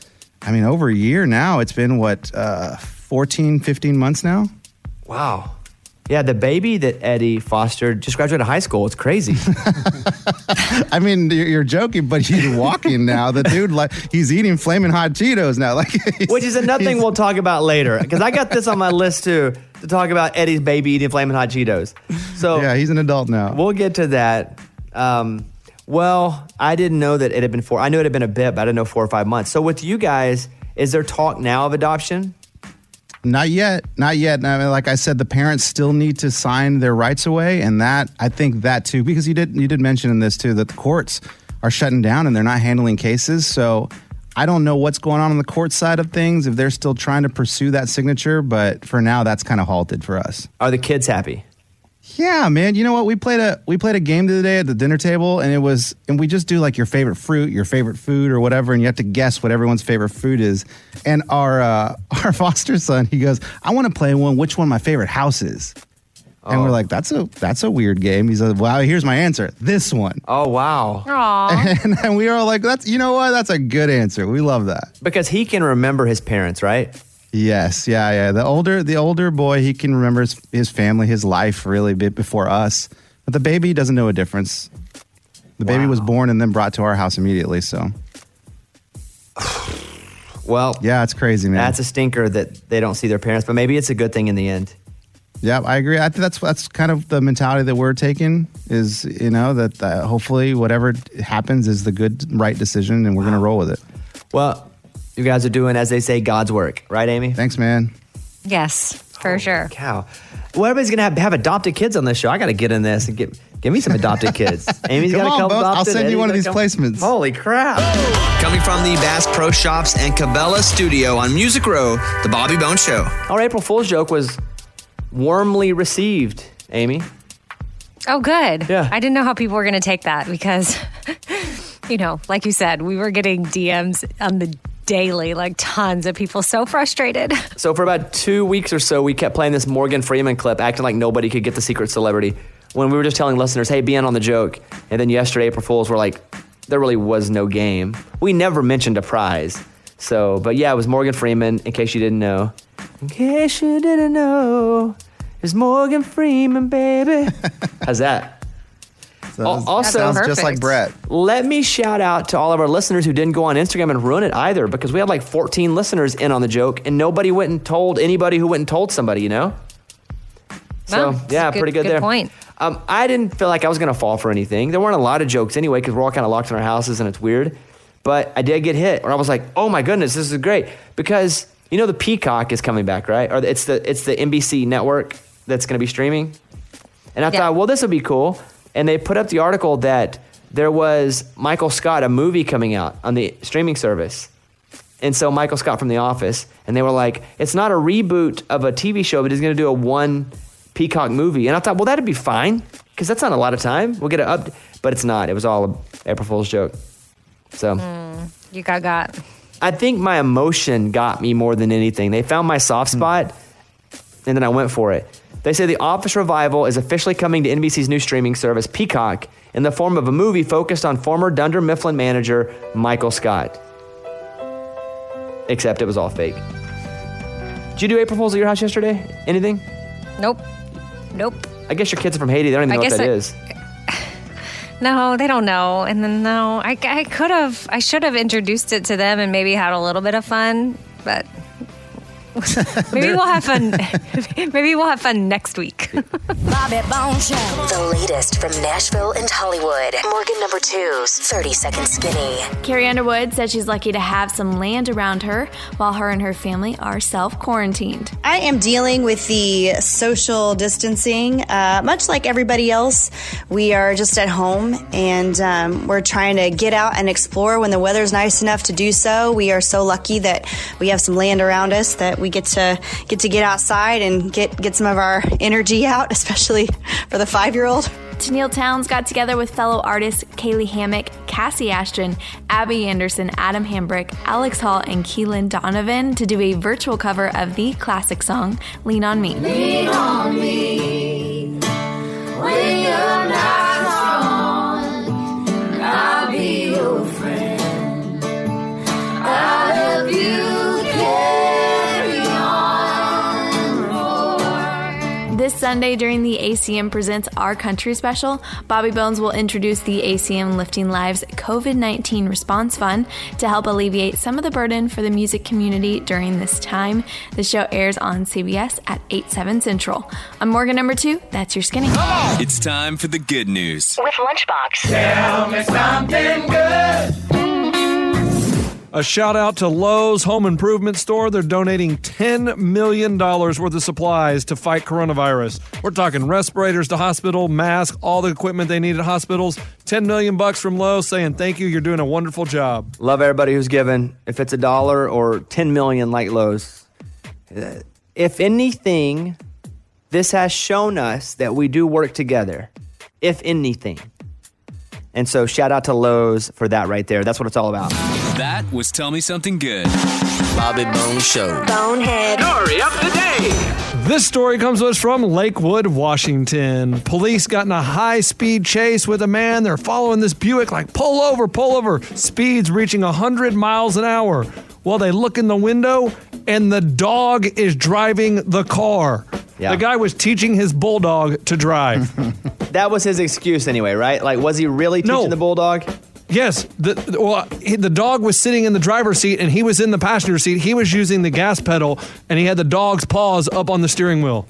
I mean, over a year now. It's been, what, uh, fourteen, fifteen months now? Wow. Yeah, the baby that Eddie fostered just graduated high school. It's crazy. I mean, you're, you're joking, but he's walking now. The dude, like, he's eating Flamin' Hot Cheetos now. Like, Which is another thing we'll talk about later. Because I got this on my list, too, to talk about Eddie's baby eating Flamin' Hot Cheetos. So yeah, he's an adult now. We'll get to that. Um, well, I didn't know that it had been four. I knew it had been a bit, but I didn't know four or five months. So with you guys, is there talk now of adoption? Not yet. Not yet. I mean, like I said, the parents still need to sign their rights away. And that, I think that too, because you did, you did mention in this too, that the courts are shutting down and they're not handling cases. So I don't know what's going on on the court side of things, if they're still trying to pursue that signature. But for now, that's kind of halted for us. Are the kids happy? Yeah, man. You know what? We played a we played a game the other day at the dinner table, and it was and we just do like your favorite fruit, your favorite food, or whatever, and you have to guess what everyone's favorite food is. And our uh, our foster son, he goes, "I want to play one. Which one my favorite house is?" And Oh. we're like, "That's a that's a weird game." He's like, "Well, here's my answer. This one." Oh wow! Aww. And, and we were all like, "That's you know what? That's a good answer. We love that." Because he can remember his parents, right? Yes, yeah, yeah. The older the older boy, he can remember his, his family, his life really bit before us. But the baby doesn't know a difference. The baby was born and then brought to our house immediately. So, well, yeah, it's crazy, man. That's a stinker that they don't see their parents, but maybe it's a good thing in the end. Yeah, I agree. I think that's that's kind of the mentality that we're taking. Is you know that uh, hopefully whatever happens is the good, right decision, and we're gonna roll with it. Well, you guys are doing, as they say, God's work, right, Amy? Thanks, man. Yes, for sure. Cow. Well, everybody's gonna have, have adopted kids on this show. I got to get in this and get give me some adopted kids. Amy's Come got a on, couple Bones. I'll adopted. send you Eddie's one of got a these couple- placements. Holy crap! Coming from the Bass Pro Shops and Cabela Studio on Music Row, The Bobby Bones Show. Our April Fool's joke was warmly received, Amy. Oh, good. Yeah. I didn't know how people were going to take that because, you know, like you said, we were getting D Ms on the daily, like tons of people so frustrated. So for about two weeks or so, we kept playing this Morgan Freeman clip, acting like nobody could get the secret celebrity, when we were just telling listeners, hey, be in on the joke. And then yesterday, April Fools were like, there really was no game. We never mentioned a prize. So, but yeah, it was Morgan Freeman, in case you didn't know. In case you didn't know, it's Morgan Freeman, baby. How's that? So Al- also, sounds just like Brett. let me shout out to all of our listeners who didn't go on Instagram and ruin it either, because we had like fourteen listeners in on the joke, and nobody went and told anybody who went and told somebody, you know? So, Well, that's yeah, a good- pretty good, good there. point. Um, I didn't feel like I was going to fall for anything. There weren't a lot of jokes anyway, because we're all kind of locked in our houses and it's weird. But I did get hit, or I was like, oh my goodness, this is great. Because, you know, the Peacock is coming back, right? Or it's the it's the N B C network that's going to be streaming. And I Yeah. thought, well, this would be cool. And they put up the article that there was Michael Scott, a movie coming out on the streaming service. And so Michael Scott from The Office, and they were like, it's not a reboot of a T V show, but he's going to do a one Peacock movie. And I thought, well, that'd be fine, because that's not a lot of time. We'll get it up, but it's not. It was all an April Fool's joke. So You got got. I think my emotion got me more than anything. They found my soft spot, and then I went for it. They say The Office revival is officially coming to N B C's new streaming service, Peacock, in the form of a movie focused on former Dunder Mifflin manager Michael Scott. Except it was all fake. Did you do April Fools at your house yesterday? Anything? Nope. Nope. I guess your kids are from Haiti. They don't even I know what guess that I- is. No, they don't know. And then, no, I, I could have, I should have introduced it to them and maybe had a little bit of fun, but maybe we'll have fun. Maybe we'll have fun next week. Bobby Bones Show. The latest from Nashville and Hollywood. Morgan number two's thirty Second Skinny. Carrie Underwood said she's lucky to have some land around her while her and her family are self-quarantined. I am dealing with the social distancing. Uh, much like everybody else, we are just at home and um, we're trying to get out and explore when the weather's nice enough to do so. We are so lucky that we have some land around us that we get to get to get outside and get, get some of our energy out, especially for the five-year-old. Tennille Towns got together with fellow artists Kaylee Hammock, Cassie Ashton, Abby Anderson, Adam Hambrick, Alex Hall, and Keelan Donovan to do a virtual cover of the classic song, Lean on Me. Lean on me when you're not strong. I'll be your friend. I'll help you Sunday during the A C M Presents Our Country special, Bobby Bones will introduce the A C M Lifting Lives COVID nineteen Response Fund to help alleviate some of the burden for the music community during this time. The show airs on C B S at eight, seven Central. I'm Morgan number two. That's your skinny. It's time for the good news. With Lunchbox. Tell me something good. A shout out to Lowe's Home Improvement Store. They're donating ten million dollars worth of supplies to fight coronavirus. We're talking respirators to hospital, masks, all the equipment they need at hospitals. ten million bucks from Lowe's saying thank you. You're doing a wonderful job. Love everybody who's given. If it's a dollar or ten million like Lowe's. If anything, this has shown us that we do work together. If anything. And so shout out to Lowe's for that right there. That's what it's all about. That was Tell Me Something Good. Bobby Bones Show. Bonehead. Story of the day. This story comes to us from Lakewood, Washington. Police got in a high-speed chase with a man. They're following this Buick like, pull over, pull over. Speeds reaching one hundred miles an hour. Well, they look in the window, and the dog is driving the car. Yeah. The guy was teaching his bulldog to drive. That was his excuse anyway, right? Like, was he really teaching No. the bulldog? Yes, the well, he, the dog was sitting in the driver's seat and he was in the passenger seat. He was using the gas pedal and he had the dog's paws up on the steering wheel.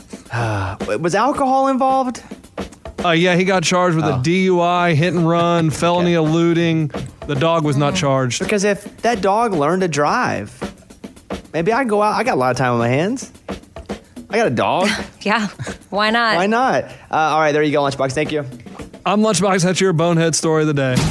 Was alcohol involved? Uh, yeah, he got charged with Oh. a D U I, hit and run, felony eluding. The dog was not charged. Because if that dog learned to drive, maybe I'd go out. I got a lot of time on my hands. I got a dog. Yeah, why not? Why not? Uh, all right, there you go, Lunchbox. Thank you. I'm Lunchbox. That's your bonehead story of the day.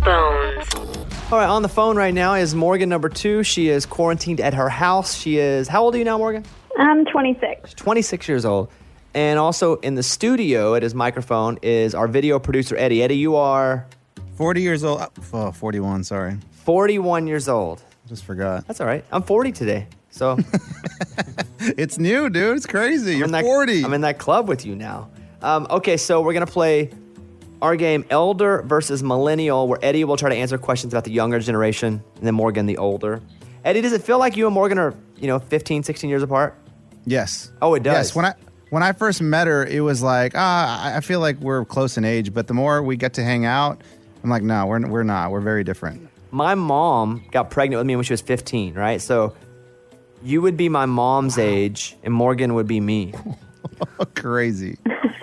All right, on the phone right now is Morgan number two. She is quarantined at her house. She is, how old are you now, Morgan? I'm twenty-six. She's twenty-six years old. And also in the studio at his microphone is our video producer, Eddie. Eddie, you are? forty years old. Oh, forty-one, sorry. forty-one years old. Just forgot. That's all right. I'm forty today. So it's new, dude. It's crazy. You're I'm in that, forty. I'm in that club with you now. Um, okay, so we're going to play our game Elder versus Millennial, where Eddie will try to answer questions about the younger generation and then Morgan the older. Eddie, does it feel like you and Morgan are, you know, fifteen, sixteen years apart? Yes. Oh, it does? Yes. When I when I first met her, it was like, ah, I feel like we're close in age. But the more we get to hang out, I'm like, no, we're we're not. We're very different. My mom got pregnant with me when she was fifteen, right? So you would be my mom's age, and Morgan would be me. Crazy.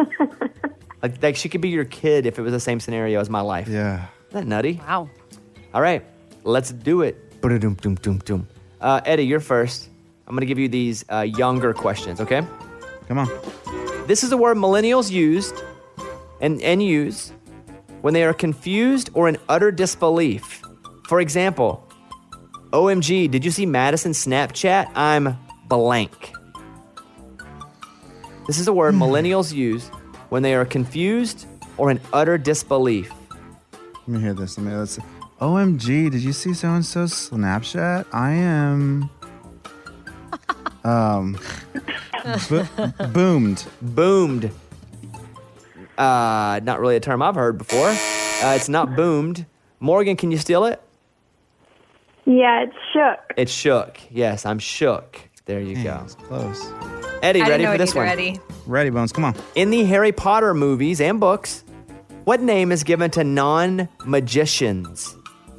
Like, like she could be your kid if it was the same scenario as my life. Yeah. Isn't that nutty? Wow. All right, let's do it. Ba-da-dum, dum, dum, dum. Uh, Eddie, you're first. I'm going to give you these uh, younger questions, okay? Come on. This is a word millennials used and, and use when they are confused or in utter disbelief. For example, O M G, did you see Madison's Snapchat? I'm blank. This is a word millennials use when they are confused or in utter disbelief. Let me hear this. Let me let's. O M G, did you see so-and-so's Snapchat? I am... um, bo- boomed. Boomed. Uh, not really a term I've heard before. Uh, it's not boomed. Morgan, can you steal it? Yeah, it's shook. It's shook. Yes, I'm shook. There you go. It's close. Eddie, I ready didn't know for it this either, one? Eddie. Ready, Bones. Come on. In the Harry Potter movies and books, what name is given to non-magicians?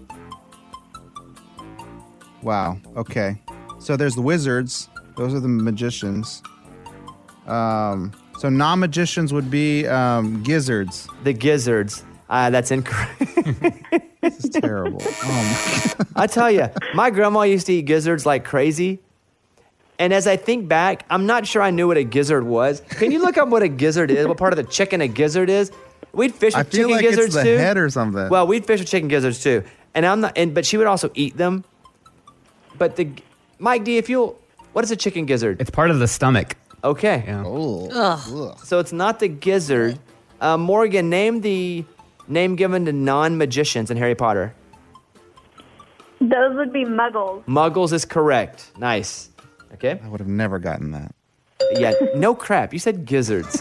Wow. Okay. So there's the wizards. Those are the magicians. Um, so non-magicians would be um, gizzards. The gizzards. Uh, that's incorrect. This is terrible. Oh my I tell you, my grandma used to eat gizzards like crazy. And as I think back, I'm not sure I knew what a gizzard was. Can you look up what a gizzard is? What part of the chicken a gizzard is? We'd fish with I feel chicken like gizzards it's the too. head or something. Well, we'd fish with chicken gizzards too. And I'm not. And but she would also eat them. But the Mike D, if you'll, what is a chicken gizzard? It's part of the stomach. Okay. Oh. Ugh. So it's not the gizzard. Uh, Morgan, name the name given to non-magicians in Harry Potter. Those would be muggles. Muggles is correct. Nice. Okay. I would have never gotten that. Yeah, no crap. You said gizzards.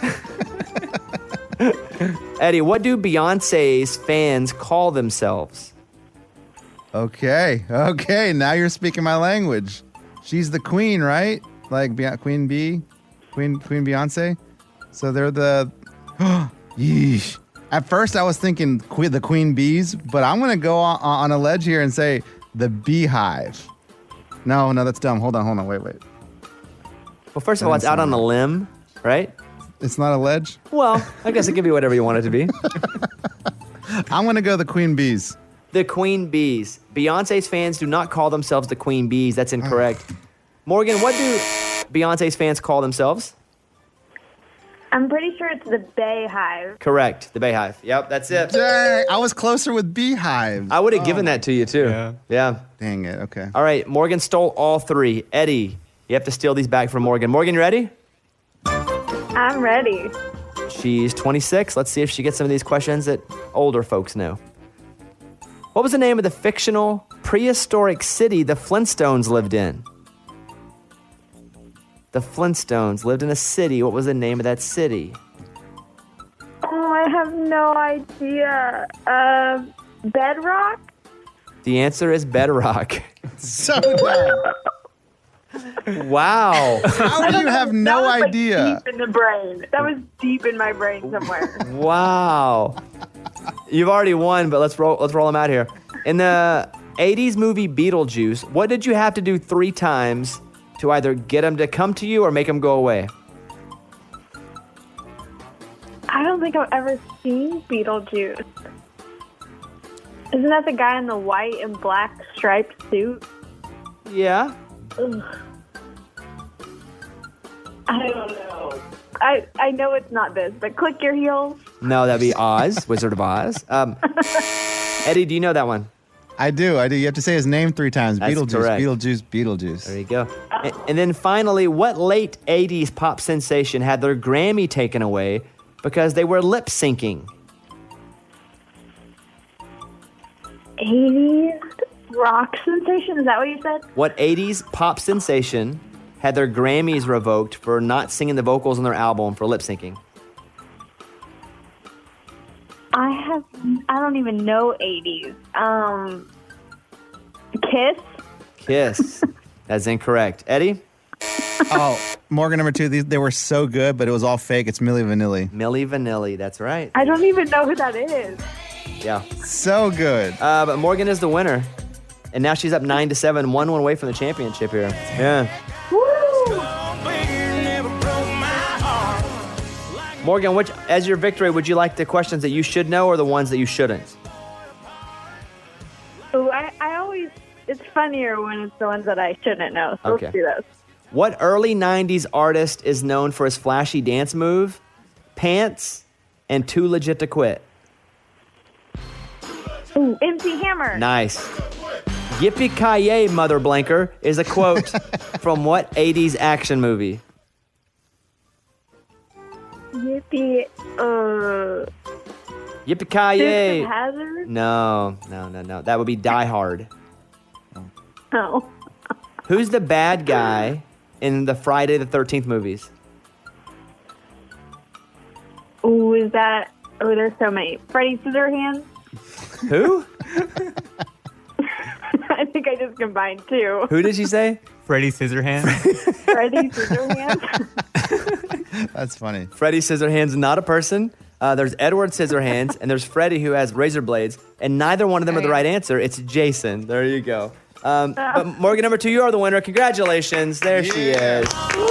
Eddie, what do Beyonce's fans call themselves? Okay. Okay. Now you're speaking my language. She's the queen, right? Like Be- Queen Bee? Queen Queen Beyonce? So they're the. Yeesh. At first, I was thinking que- the queen bees, but I'm going to go on, on a ledge here and say the beehive. No, no, that's dumb. Hold on, hold on. Wait, wait. Well, first of all, it's out on a limb, right? It's not a ledge? Well, I guess it could be whatever you want it to be. I'm going to go the queen bees. The queen bees. Beyonce's fans do not call themselves the queen bees. That's incorrect. Morgan, what do Beyonce's fans call themselves? I'm pretty sure it's the Bay Hive. Correct. The Bayhive. Yep, that's it. Dang, I was closer with beehives. I would have Oh. given that to you, too. Yeah. Yeah. Dang it. Okay. All right, Morgan stole all three. Eddie, you have to steal these back from Morgan. Morgan, you ready? I'm ready. She's twenty-six. Let's see if she gets some of these questions that older folks know. What was the name of the fictional prehistoric city the Flintstones lived in? The Flintstones lived in a city. What was the name of that city? Oh, I have no idea. Uh, Bedrock? The answer is Bedrock. So dumb. Wow. How do you have no that was, like, idea? deep in the brain. That was deep in my brain somewhere. Wow. You've already won, but let's roll let's roll them out here. In the eighties movie Beetlejuice, what did you have to do three times to either get them to come to you or make them go away? I don't think I've ever seen Beetlejuice. Isn't that the guy in the white and black striped suit? Yeah. Ugh. I don't know. I, I know it's not this, but click your heels. No, that'd be Oz, Wizard of Oz. Um, Eddie, do you know that one? I do, I do. You have to say his name three times. That's Beetlejuice, correct. Beetlejuice, Beetlejuice. There you go. And, and then finally, what late eighties pop sensation had their Grammy taken away because they were lip syncing? eighties rock sensation? Is that what you said? What eighties pop sensation had their Grammys revoked for not singing the vocals on their album for lip syncing? I have, I don't even know eighties. Um, Kiss? Kiss. That's incorrect. Eddie? Oh, Morgan number two. These, they were so good, but it was all fake. It's Milli Vanilli. Milli Vanilli. That's right. I don't even know who that is. Yeah. So good. Uh, but Morgan is the winner. And now she's up nine to seven, one one away from the championship here. Yeah. Morgan, which, as your victory, would you like the questions that you should know or the ones that you shouldn't? Ooh, I, I always, it's funnier when it's the ones that I shouldn't know. So Okay. let's do those. What early nineties artist is known for his flashy dance move, pants, and too legit to quit? Ooh, M C Hammer. Nice. Yippee-ki-yay, mother blanker, is a quote from what eighties action movie? Yippee, uh, Yippee-ki-yay. Dukes of Hazzard? No, no, no, no. That would be Die Hard. No. Who's the bad guy in the Friday the thirteenth movies? Ooh, is that, oh, there's so many. Freddy Scissorhands? Who? I think I just combined two. Who did she say? Freddy Scissorhands. Freddy Scissorhands? That's funny. Freddy Scissorhands, not a person. Uh, there's Edward Scissorhands, and there's Freddy who has razor blades, and neither one of them are the right answer. It's Jason. There you go. Um, but Morgan, number two, you are the winner. Congratulations. There she is.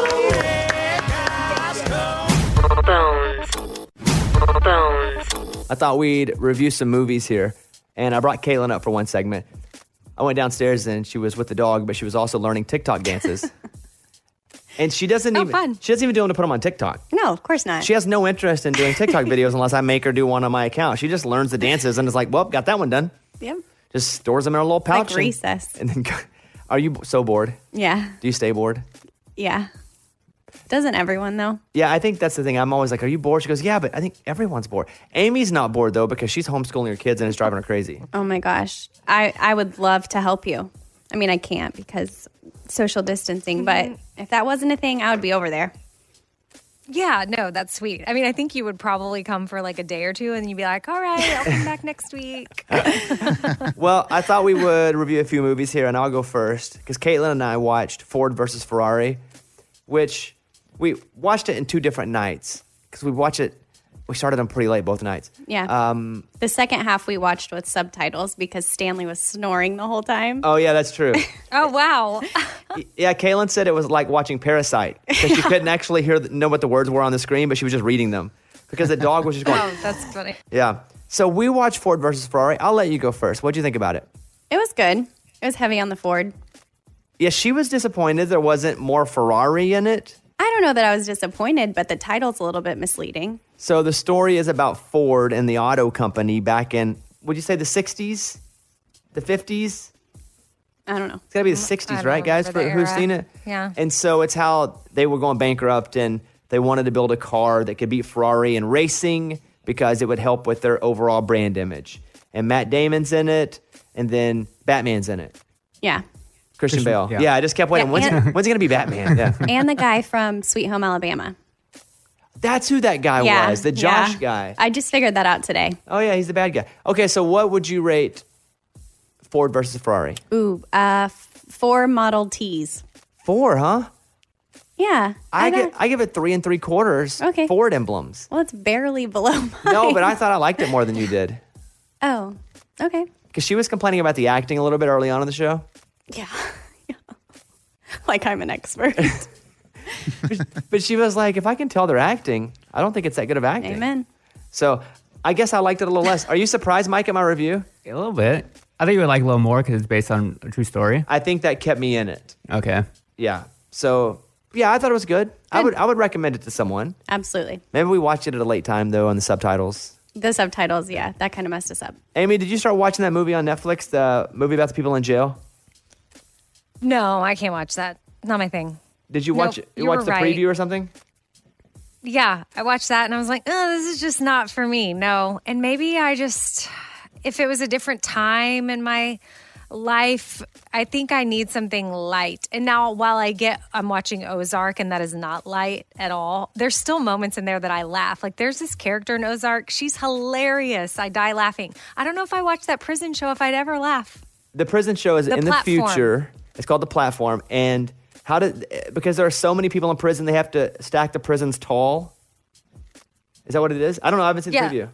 Bones. Bones. I thought we'd review some movies here, and I brought Caitlin up for one segment. I went downstairs, and she was with the dog, but she was also learning TikTok dances. And she doesn't Oh, even fun. she doesn't even do them to put them on TikTok. No, of course not. She has no interest in doing TikTok videos unless I make her do one on my account. She just learns the dances and is like, well, got that one done. Yep. Just stores them in a little pouch. Like and- recess. And then, go- are you so bored? Yeah. Do you stay bored? Yeah. Doesn't everyone, though? Yeah, I think that's the thing. I'm always like, are you bored? She goes, yeah, but I think everyone's bored. Amy's not bored, though, because she's homeschooling her kids and it's driving her crazy. Oh, my gosh. I, I would love to help you. I mean, I can't because social distancing, but if that wasn't a thing, I would be over there. Yeah, no, that's sweet. I mean, I think you would probably come for like a day or two and you'd be like, all right, I'll come back next week. Well, I thought we would review a few movies here, and I'll go first because Caitlin and I watched Ford versus Ferrari, which we watched it in two different nights. because we watch it. We started them pretty late both nights. Yeah. Um, The second half we watched with subtitles because Stanley was snoring the whole time. oh yeah, that's true. Oh, wow. Yeah, Kaylin said it was like watching Parasite because she couldn't actually hear the, know what the words were on the screen, but she was just reading them because the dog was just going. Oh, that's funny. Yeah. So we watched Ford versus Ferrari. I'll let you go first. What do you think about it? It was good. It was heavy on the Ford. Yeah, she was disappointed there wasn't more Ferrari in it. I don't know that I was disappointed, but the title's a little bit misleading. So the story is about Ford and the auto company back in, would you say the sixties? The fifties? I don't know. It's got to be the sixties, I don't right, guys, remember for the who's era. seen it? Yeah. And so it's how they were going bankrupt and they wanted to build a car that could beat Ferrari in racing because it would help with their overall brand image. And Matt Damon's in it, and then Batman's in it. Yeah. Christian, Christian- Bale. yeah. Yeah. I just kept waiting. Yeah, when's, and- it, when's it going to be Batman? Yeah. And the guy from Sweet Home Alabama. That's who that guy Yeah, was, the Josh yeah. guy. I just figured that out today. Oh, yeah, he's the bad guy. Okay, so what would you rate Ford versus Ferrari? Ooh, uh, f- four Model Ts. Four, huh? Yeah. I, don't- get, I give it three and three quarters Okay. Ford emblems. Well, it's barely below mine. No, but I thought I liked it more than you did. Oh, okay. Because she was complaining about the acting a little bit early on in the show. Yeah. Like I'm an expert. But she was like, if I can tell they're acting, I don't think it's that good of acting. Amen. So I guess I liked it a little less. Are you surprised, Mike, at my review? A little bit. I think you would like a little more because it's based on a true story. I think that kept me in it. Okay. Yeah. So, yeah, I thought it was good. I would I would recommend it to someone. Absolutely. Maybe we watched it at a late time, though, on the subtitles. The subtitles, yeah, that kind of messed us up. Amy, did you start watching that movie on Netflix, the movie about the people in jail? No, I can't watch that. Not my thing. Did you watch Nope, you you watch were the right. preview or something? Yeah, I watched that and I was like, oh, this is just not for me. No. And maybe I just, if it was a different time in my life, I think I need something light. And now while I get, I'm watching Ozark and that is not light at all, there's still moments in there that I laugh. Like there's this character in Ozark. She's hilarious. I die laughing. I don't know if I watched that prison show, if I'd ever laugh. The prison show is The in Platform. the future. It's called The Platform. And how did, because there are so many people in prison, they have to stack the prisons tall. Is that what it is? I don't know. I haven't seen Yeah. the preview.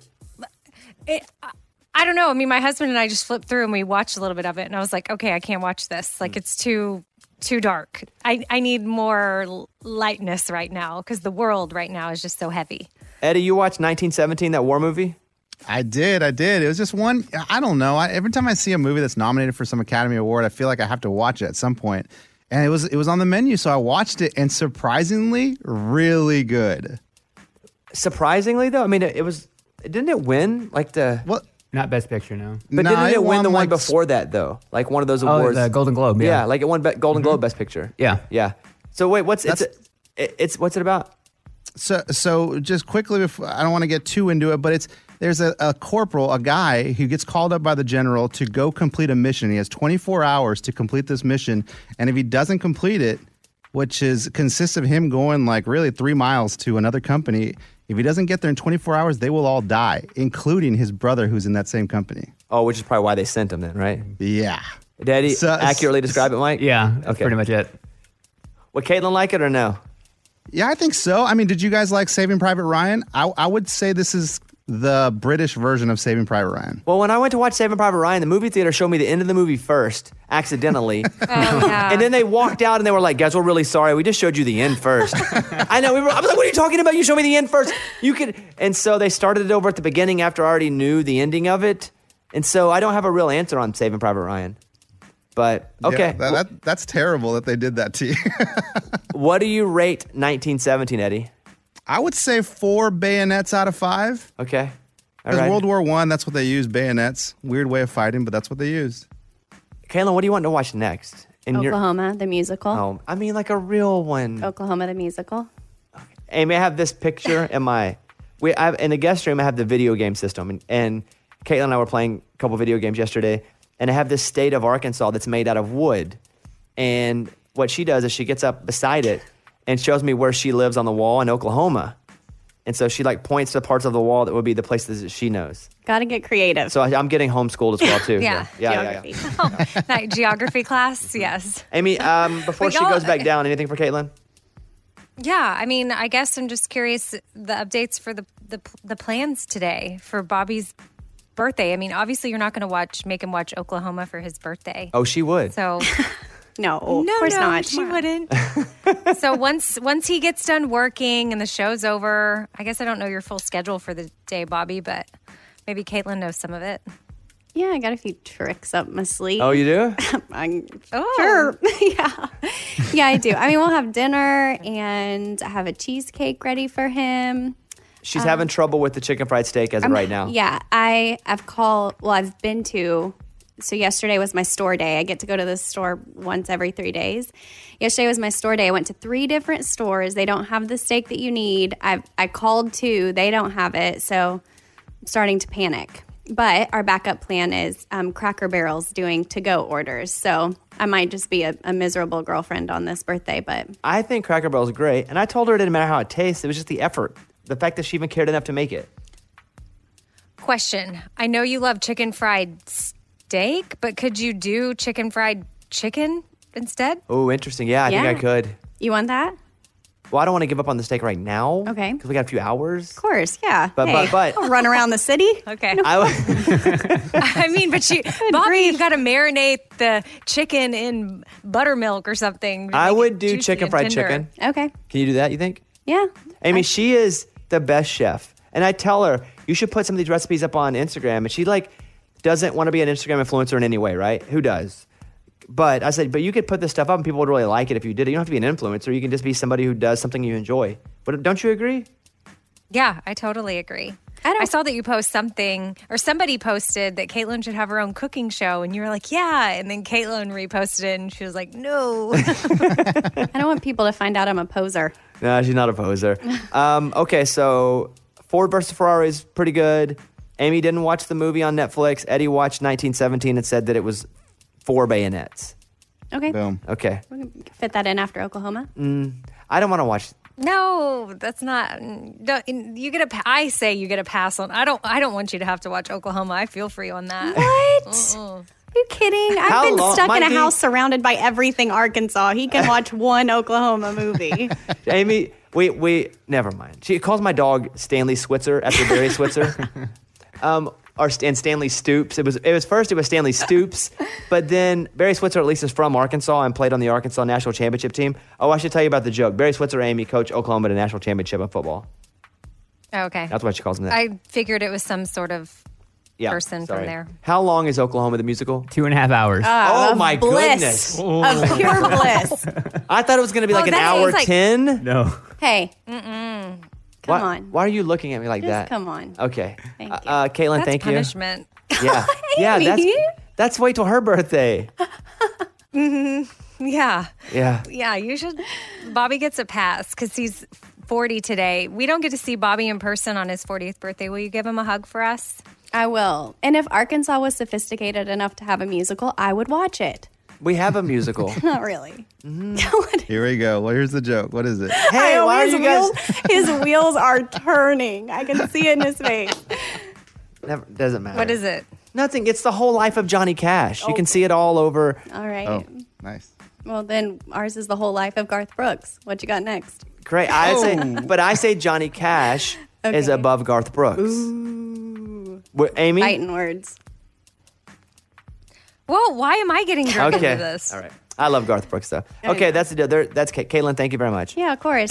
It, I- I don't know. I mean, my husband and I just flipped through and we watched a little bit of it, and I was like, okay, I can't watch this. Like, it's too too dark. I, I need more l- lightness right now because the world right now is just so heavy. Eddie, you watched nineteen seventeen, that war movie? I did. I did. It was just one. I don't know. I, every time I see a movie that's nominated for some Academy Award, I feel like I have to watch it at some point. And it was it was on the menu, so I watched it, and surprisingly, really good. Surprisingly, though, I mean, it, it was. Didn't it win like the? What? Not Best Picture, no. But No, didn't it it win won, the one like, before that though? Like one of those Oh, awards, the Golden Globe, yeah. like it won Be- Golden Globe Best Picture. Yeah. yeah. So wait, what's it's That's- it, it's what's it about? So, so just quickly, before, I don't want to get too into it, but it's there's a, a corporal, a guy who gets called up by the general to go complete a mission. He has twenty-four hours to complete this mission, and if he doesn't complete it, which is consists of him going like really three miles to another company, if he doesn't get there in twenty-four hours, they will all die, including his brother who's in that same company. Oh, which is probably why they sent him then, right? Yeah. Did Eddie So- accurately describe it, Mike? Yeah, that's Okay. pretty much it. Would Caitlin like it or no? Yeah, I think so. I mean, did you guys like Saving Private Ryan? I, I would say this is the British version of Saving Private Ryan. Well, when I went to watch Saving Private Ryan, the movie theater showed me the end of the movie first, accidentally. Oh, yeah. And then they walked out and they were like, guys, we're really sorry. We just showed you the end first. I know. We were, I was like, what are you talking about? You showed me the end first. You could. And so they started it over at the beginning after I already knew the ending of it. And so I don't have a real answer on Saving Private Ryan. But, okay. Yeah, that, that, that's terrible that they did that to you. What do you rate nineteen seventeen, Eddie? I would say four bayonets out of five. Okay. All Because right. World War One, that's what they used, bayonets. Weird way of fighting, but that's what they used. Kaylin, what do you want to watch next? In your- Oklahoma, the musical. Oh, I mean, like a real one. Oklahoma, the musical. Amy, I have this picture in my we I have, in the guest room. I have the video game system, and, and Caitlin and I were playing a couple video games yesterday, and I have this state of Arkansas that's made out of wood. And what she does is she gets up beside it and shows me where she lives on the wall in Oklahoma. And so she like points to parts of the wall that would be the places that she knows. Got to get creative. So I, I'm getting homeschooled as well too. Yeah, yeah, yeah, yeah, yeah. Oh, that geography class, yes. Amy, um, before But she y'all- goes back down, anything for Caitlin? Yeah, I mean, I guess I'm just curious the updates for the the, the plans today for Bobby's birthday. I mean, obviously you're not going to watch make him watch Oklahoma for his birthday. Oh, she would. So no, no, of course no, not. she wouldn't. So once once he gets done working and the show's over, I guess I don't know your full schedule for the day, Bobby, but maybe Caitlin knows some of it. Yeah, I got a few tricks up my sleeve. Oh, you do? I'm Oh. sure. yeah. Yeah, I do. I mean, we'll have dinner and I have a cheesecake ready for him. She's Um, having trouble with the chicken fried steak as of I'm- right now. Yeah, I have called, well, I've been to, so yesterday was my store day. I get to go to the store once every three days. Yesterday was my store day. I went to three different stores. They don't have the steak that you need. I I called two. They don't have it. So I'm starting to panic. But our backup plan is um, Cracker Barrel's doing to-go orders. So I might just be a, a miserable girlfriend on this birthday, but I think Cracker Barrel's great, and I told her it didn't matter how it tastes. It was just the effort, the fact that she even cared enough to make it. Question. I know you love chicken fried steak, but could you do chicken fried chicken instead? Oh, interesting. Yeah, I Yeah. think I could. you want that? Well, I don't want to give up on the steak right now. Okay. Because we got a few hours. Of course, yeah. But- but- but- I'll run around the city. Okay. I would- I mean, but you, Bobby, you've got to marinate the chicken in buttermilk or something. to I make would it do juicy chicken and fried tender. chicken. Okay. Can you do that, you think? Yeah. Amy, she is the best chef. And I tell her, you should put some of these recipes up on Instagram. And she, like, doesn't want to be an Instagram influencer in any way, right? Who does? But I said, but you could put this stuff up and people would really like it if you did it. You don't have to be an influencer. You can just be somebody who does something you enjoy. But don't you agree? Yeah, I totally agree. I, saw that you post something, or somebody posted that Caitlin should have her own cooking show, and you were like, yeah. And then Caitlin reposted it, and she was like, no. I don't want people to find out I'm a poser. No, she's not a poser. um, okay, so Ford versus Ferrari is pretty good. Amy didn't watch the movie on Netflix. Eddie watched nineteen seventeen and said that it was four bayonets. Okay. Boom. Okay. We're gonna fit that in after Oklahoma. Mm, I don't want to watch. No, that's not. No, you get a. pa- I say you get a pass on. I don't. I don't want you to have to watch Oklahoma. I feel for you on that. What? Uh-uh. Are you kidding? I've How been long- stuck in a Mikey- house surrounded by everything Arkansas. He can watch one Oklahoma movie. Amy, we we never mind. She calls my dog Stanley Switzer after Barry Switzer. Um, or and Stanley Stoops. It was it was first it was Stanley Stoops, but then Barry Switzer at least is from Arkansas and played on the Arkansas national championship team. Oh, I should tell you about the joke. Barry Switzer, Amy, coach Oklahoma to national championship in football. Okay. That's why she calls him that. I figured it was some sort of Yeah, person sorry. from there. How long is Oklahoma the musical? Two and a half hours. oh of my bliss. goodness! Of pure bliss. I thought it was going to be Oh, like an that hour is like- ten. No. Hey, Mm-mm. come why, on. Why are you looking at me like Just that? come on. Okay. Thank uh, you. uh, Caitlin, That's thank punishment. you. Yeah. yeah. That's Amy? that's wait till her birthday. Mm-hmm. Yeah. Yeah. Yeah, you should. Bobby gets a pass because he's forty today. We don't get to see Bobby in person on his fortieth birthday. Will you give him a hug for us? I will. And if Arkansas was sophisticated enough to have a musical, I would watch it. We have a musical. Not really. Here we go. Well, here's the joke. What is it? Hey, I know why are his you guys? wheels, his wheels are turning. I can see it in his face. Never, doesn't matter. What is it? Nothing. It's the whole life of Johnny Cash. You can see it all over. All right. Oh, nice. Well, then ours is the whole life of Garth Brooks. What you got next? Great. I say, but I say Johnny Cash is Okay. above Garth Brooks. Ooh. What, Amy? Fighting words. Whoa, why am I getting drawn Okay. into this? All right. I love Garth Brooks though. There you Okay, go. that's the deal. There, that's Ca- Caitlin. Thank you very much. Yeah, of course.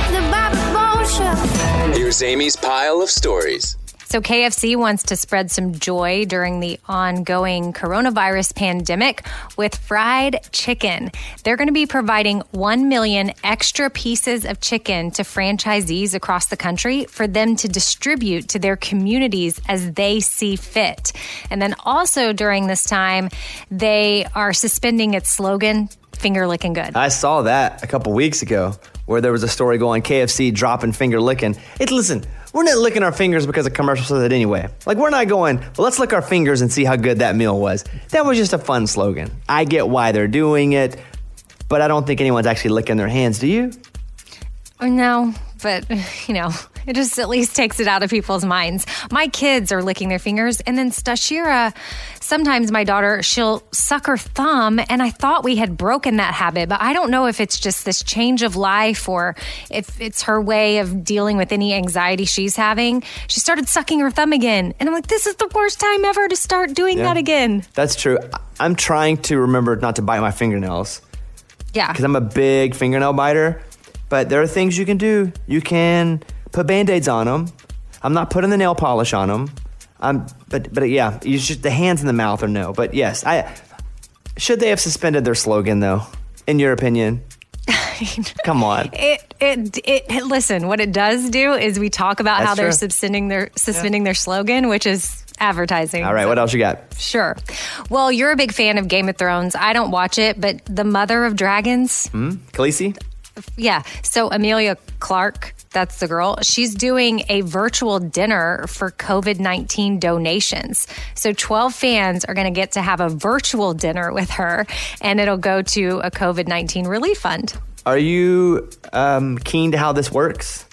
Here's Amy's pile of stories. So K F C wants to spread some joy during the ongoing coronavirus pandemic with fried chicken. They're going to be providing one million extra pieces of chicken to franchisees across the country for them to distribute to their communities as they see fit. And then also during this time, they are suspending its slogan, finger licking good. I saw that a couple weeks ago where there was a story going K F C dropping finger licking. It listen, we're not licking our fingers because a commercial says it anyway. Like we're not going, well, let's lick our fingers and see how good that meal was. That was just a fun slogan. I get why they're doing it, but I don't think anyone's actually licking their hands. Do you? Oh, no, but, you know, it just at least takes it out of people's minds. My kids are licking their fingers, and then Stashira, sometimes my daughter, she'll suck her thumb, and I thought we had broken that habit, but I don't know if it's just this change of life or if it's her way of dealing with any anxiety she's having. She started sucking her thumb again, and I'm like, this is the worst time ever to start doing Yeah. that again. That's true. I'm trying to remember not to bite my fingernails Yeah. because I'm a big fingernail biter. But there are things you can do. You can put Band-Aids on them. I'm not putting the nail polish on them. I'm, but but yeah, you should, the hands in the mouth are no. But yes, I should they have suspended their slogan though? In your opinion? Come on. It, it it listen, what it does do is we talk about That's how they're true. suspending their suspending their slogan, which is advertising. All right, what else you got? Sure. Well, you're a big fan of Game of Thrones. I don't watch it, but the Mother of Dragons, Hmm? Khaleesi? yeah. So Amelia Clark, that's the girl. She's doing a virtual dinner for COVID nineteen donations. So twelve fans are going to get to have a virtual dinner with her, and it'll go to a COVID nineteen relief fund. Are you um, keen to how this works?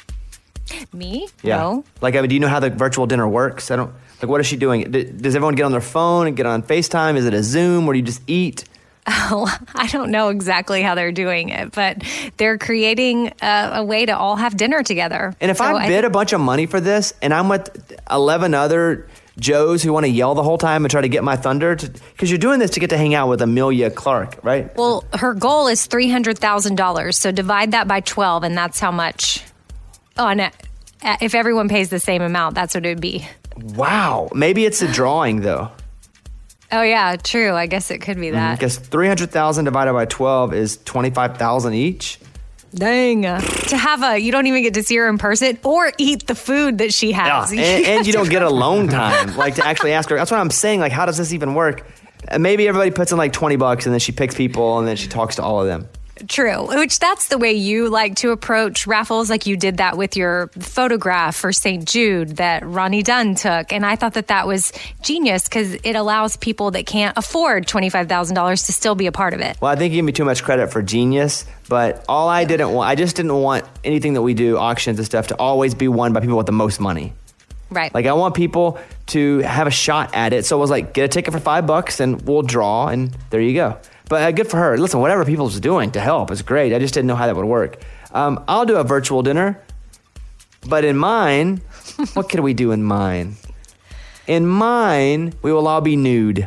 Me? Yeah. No. Like, I mean, do you know how the virtual dinner works? I don't. Like, what is she doing? D- Does everyone get on their phone and get on FaceTime? Is it a Zoom where you just eat? Oh, I don't know exactly how they're doing it, but they're creating a, a way to all have dinner together. And if So I bid thi- a bunch of money for this and I'm with eleven other Joes who want to yell the whole time and try to get my thunder, because you're doing this to get to hang out with Amelia Clark, right? well, her goal is three hundred thousand dollars. So divide that by twelve, and that's how much. Oh, and uh, if everyone pays the same amount, that's what it would be. Wow. Maybe it's a drawing, though. Oh, yeah, true. I guess it could be that. Because three hundred thousand divided by twelve is twenty-five thousand each. Dang. To have a, you don't even get to see her in person or eat the food that she has. and, and you don't get alone time, like to actually ask her. That's what I'm saying. Like, how does this even work? And maybe everybody puts in like twenty bucks and then she picks people and then she talks to all of them. True, which that's the way you like to approach raffles. Like you did that with your photograph for Saint Jude that Ronnie Dunn took. And I thought that that was genius because it allows people that can't afford twenty-five thousand dollars to still be a part of it. Well, I think you give me too much credit for genius, but all I didn't want, I just didn't want anything that we do, auctions and stuff, to always be won by people with the most money. Right. Like, I want people to have a shot at it. So it was like, get a ticket for five bucks and we'll draw, and there you go. But uh, good for her. Listen, whatever people's doing to help is great. I just didn't know how that would work. Um, I'll do a virtual dinner, but in mine, what could we do in mine? In mine, we will all be nude.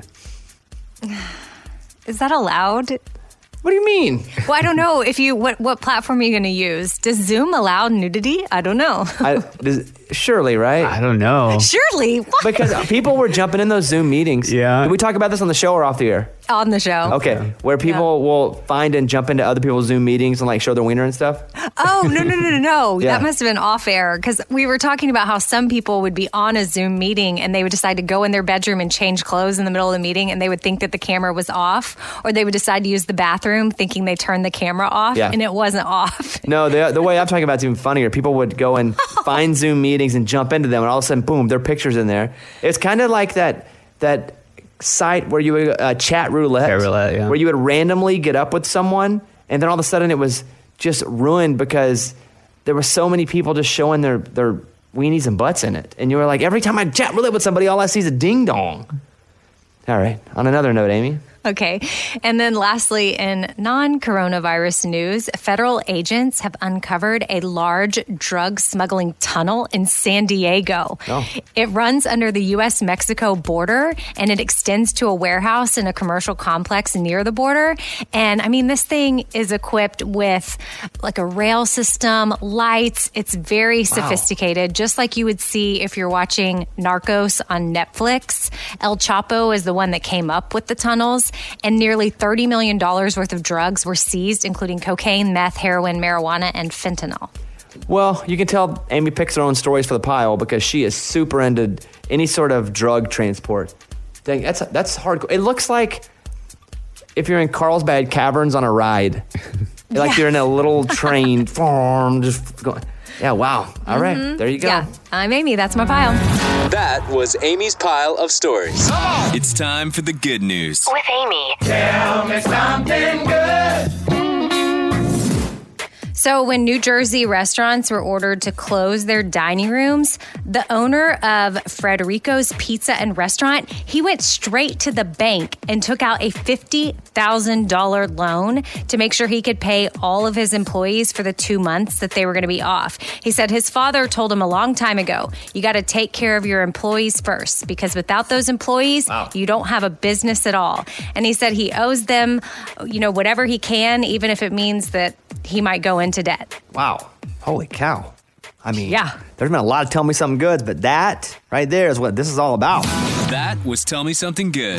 Is that allowed? What do you mean? Well, I don't know if you, what, what platform are you going to use? Does Zoom allow nudity? I don't know. I, does, surely, right? I don't know. Surely. What? Because people were jumping in those Zoom meetings. Yeah. Did we talk about this on the show or off the air? On the show. Okay. Where people will find and jump into other people's Zoom meetings and like show their wiener and stuff? Oh, no, no, no, no, no. Yeah. That must have been off air because we were talking about how some people would be on a Zoom meeting and they would decide to go in their bedroom and change clothes in the middle of the meeting and they would think that the camera was off, or they would decide to use the bathroom thinking they turned the camera off Yeah. and it wasn't off. No, the, the way I'm talking about it's even funnier. People would go and find Zoom meetings and jump into them, and all of a sudden, boom, their picture's in there. It's kind of like that that site where you would uh, chat roulette, Chat roulette, yeah. where you would randomly get up with someone, and then all of a sudden it was just ruined because there were so many people just showing their, their weenies and butts in it. And you were like, every time I chat roulette with somebody, all I see is a ding-dong. All right. On another note, Amy. Okay. And then lastly, in non-coronavirus news, federal agents have uncovered a large drug smuggling tunnel in San Diego. Oh. It runs under the U S Mexico border and it extends to a warehouse in a commercial complex near the border. And I mean, this thing is equipped with like a rail system, lights. It's very sophisticated, just like you would see if you're watching Narcos on Netflix. El Chapo is the one that came up with the tunnels. And nearly thirty million dollars worth of drugs were seized, including cocaine, meth, heroin, marijuana, and fentanyl. Well, you can tell Amy picks her own stories for the pile because she is super into any sort of drug transport. Dang, that's that's hard. It looks like if you're in Carlsbad Caverns on a ride, like Yeah. you're in a little train farm, just going. Yeah, wow. All right, Mhm. there you go. Yeah, I'm Amy. That's my pile. That was Amy's pile of stories. It's time for the good news. With Amy. Tell me something good. So when New Jersey restaurants were ordered to close their dining rooms, the owner of Frederico's Pizza and Restaurant, he went straight to the bank and took out a fifty thousand dollars loan to make sure he could pay all of his employees for the two months that they were going to be off. He said his father told him a long time ago, you got to take care of your employees first, because without those employees, wow. you don't have a business at all. And he said he owes them, you know, whatever he can, even if it means that he might go into debt. Wow. Holy cow. I mean, yeah. There's been a lot of Tell Me Something Good, but that right there is what this is all about. That was Tell Me Something Good.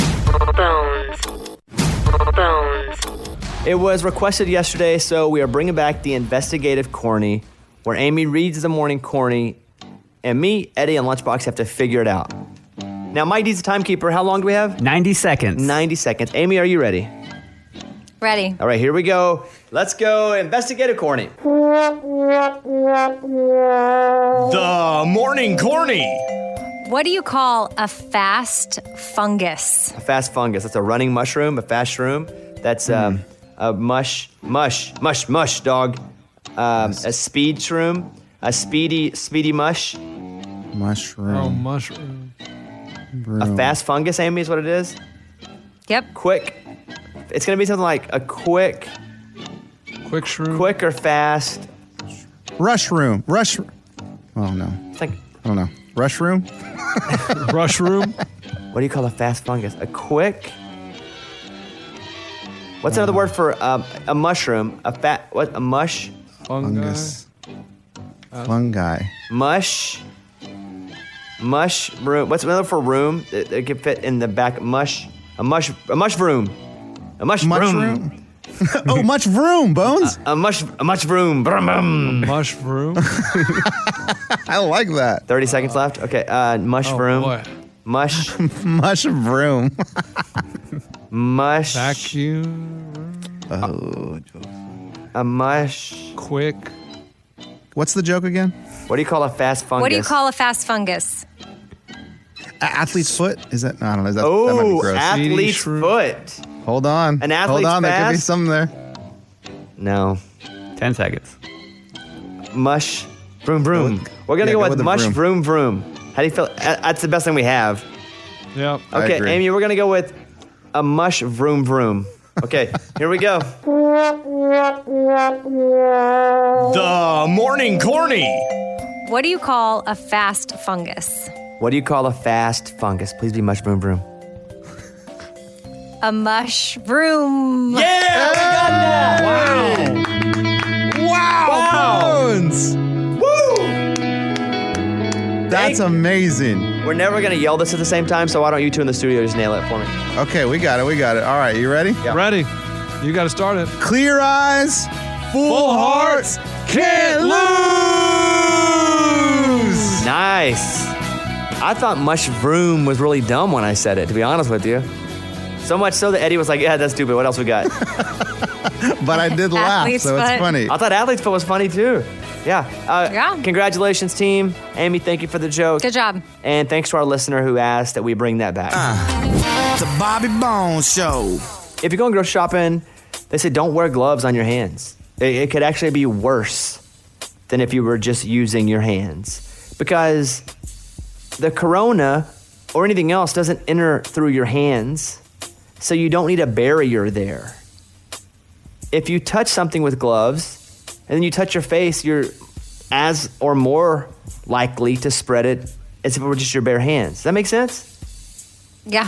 It was requested yesterday, so we are bringing back the investigative corny, where Amy reads the morning corny, and me, Eddie, and Lunchbox have to figure it out. Now, Mike D's the timekeeper. How long do we have? ninety seconds. ninety seconds. Amy, are you ready? Ready. All right, here we go. Let's go investigative corny. The morning corny. What do you call a fast fungus? A fast fungus. That's a running mushroom, a fast shroom. That's um, a mush, mush, mush, mush, dog. Um, a speed shroom. A speedy, speedy mush. Mushroom. Oh, mushroom. A fast fungus, Amy, is what it is? Yep. Quick. It's going to be something like a quick... Quick shroom? Quick or fast. Rush room. Rush... Oh, no. It's like... I don't know. Rush room? Rush room? What do you call a fast fungus? A quick... What's another word for um, a mushroom? A fat... What? A mush? Fungus. Fungi. Mush. Mush room. What's another for room? It, it can fit in the back. Mush. A mush. A mush room. A mush Mushroom? Oh, much vroom, Bones. A, a mush. A much vroom. Brum, brum. Mush vroom. I like that. Thirty seconds left. Okay. Uh, mush Oh, vroom. boy. Mush. Mush vroom. Mush. Vacuum. Oh. A mush. Quick. What's the joke again? What do you call a fast fungus? What do you call a fast fungus? A- athlete's foot? Is that? No, I don't know. Is that, that might be Oh, gross. athlete's foot. Hold on. An athlete's Hold on. There could be fast? something there. No. Ten seconds. Mush. Vroom, vroom. Go with- We're going to yeah, go go with with the mush, vroom. vroom, vroom. How do you feel? Uh, That's the best thing we have. Yep. I Okay, agree. Amy, we're going to go with a mush, vroom, vroom. Okay, here we go. The morning corny. What do you call a fast fungus? What do you call a fast fungus? Please be mush, vroom, vroom. A mushroom. Yeah, we got that. Wow. Wow. Bones. Woo! That's amazing. We're never going to yell this at the same time, so why don't you two in the studio just nail it for me? Okay, we got it. We got it. All right, you ready? Yeah. Ready. You got to start it. Clear eyes, full, Full hearts, hearts, can't lose. Nice. I thought mush, vroom was really dumb when I said it, to be honest with you. So much so that Eddie was like, yeah, that's stupid. What else we got? But I did laugh, Athlete's so it's foot. funny. I thought athlete's foot was funny too. Yeah. Uh, Yeah. Congratulations, team. Amy, thank you for the joke. Good job. And thanks to our listener who asked that we bring that back. The Bobby Bones Show. If you're going grocery shopping, they say don't wear gloves on your hands. It, it could actually be worse than if you were just using your hands, because the corona or anything else doesn't enter through your hands, so you don't need a barrier there. If you touch something with gloves and then you touch your face, you're as or more likely to spread it as if it were just your bare hands. Does that make sense? Yeah.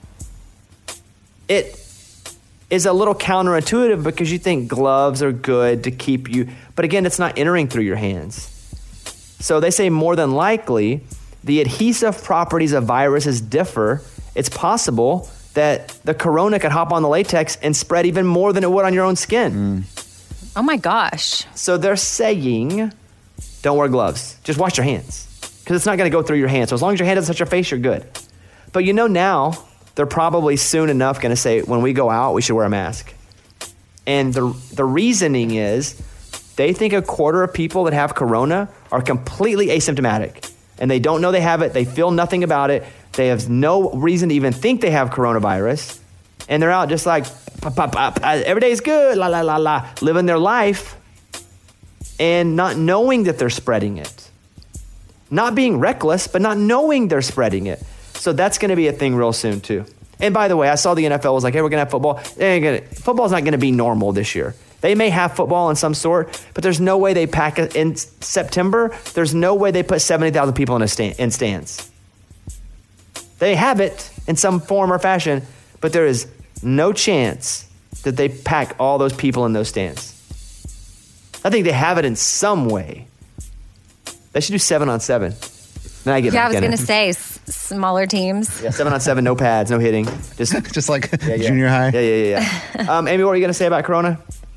It is a little counterintuitive because you think gloves are good to keep you, but again, it's not entering through your hands. So they say more than likely, the adhesive properties of viruses differ. It's possible that the corona could hop on the latex and spread even more than it would on your own skin. Oh my gosh. So they're saying, don't wear gloves. Just wash your hands, because it's not going to go through your hands. So as long as your hand doesn't touch your face, you're good. But you know now, they're probably soon enough going to say, when we go out, we should wear a mask. And the the reasoning is, they think a quarter of people that have corona are completely asymptomatic. And they don't know they have it. They feel nothing about it. They have no reason to even think they have coronavirus. And they're out just like, pop, pop, pop, every day is good, la, la, la, la, living their life. and not knowing that they're spreading it. Not being reckless, but not knowing they're spreading it. So that's going to be a thing real soon too. And by the way, I saw the N F L was like, hey, we're going to have football. They ain't gonna, football's not going to be normal this year. They may have football in some sort, but there's no way they pack it in September. There's no way they put seventy thousand people in a stand, in stands. They have it in some form or fashion, but there is no chance that they pack all those people in those stands. I think they have it in some way. They should do seven on seven. Then I get Yeah, I was get going it. to say s- smaller teams. Yeah, seven on seven, no pads, no hitting. Just, just like yeah, yeah. junior high. Yeah, yeah, yeah. yeah. um, Amy, what were you going to say about Corona?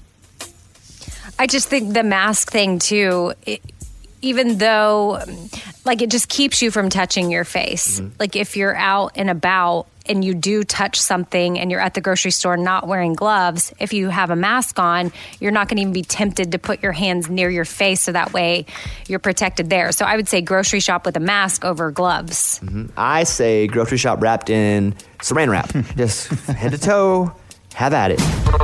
I just think the mask thing too, it, even though like it just keeps you from touching your face. Mm-hmm. Like if you're out and about and you do touch something and you're at the grocery store not wearing gloves, if you have a mask on, you're not going to even be tempted to put your hands near your face so that way you're protected there. So I would say grocery shop with a mask over gloves. Mm-hmm. I say grocery shop wrapped in saran wrap. Just head to toe, have at it.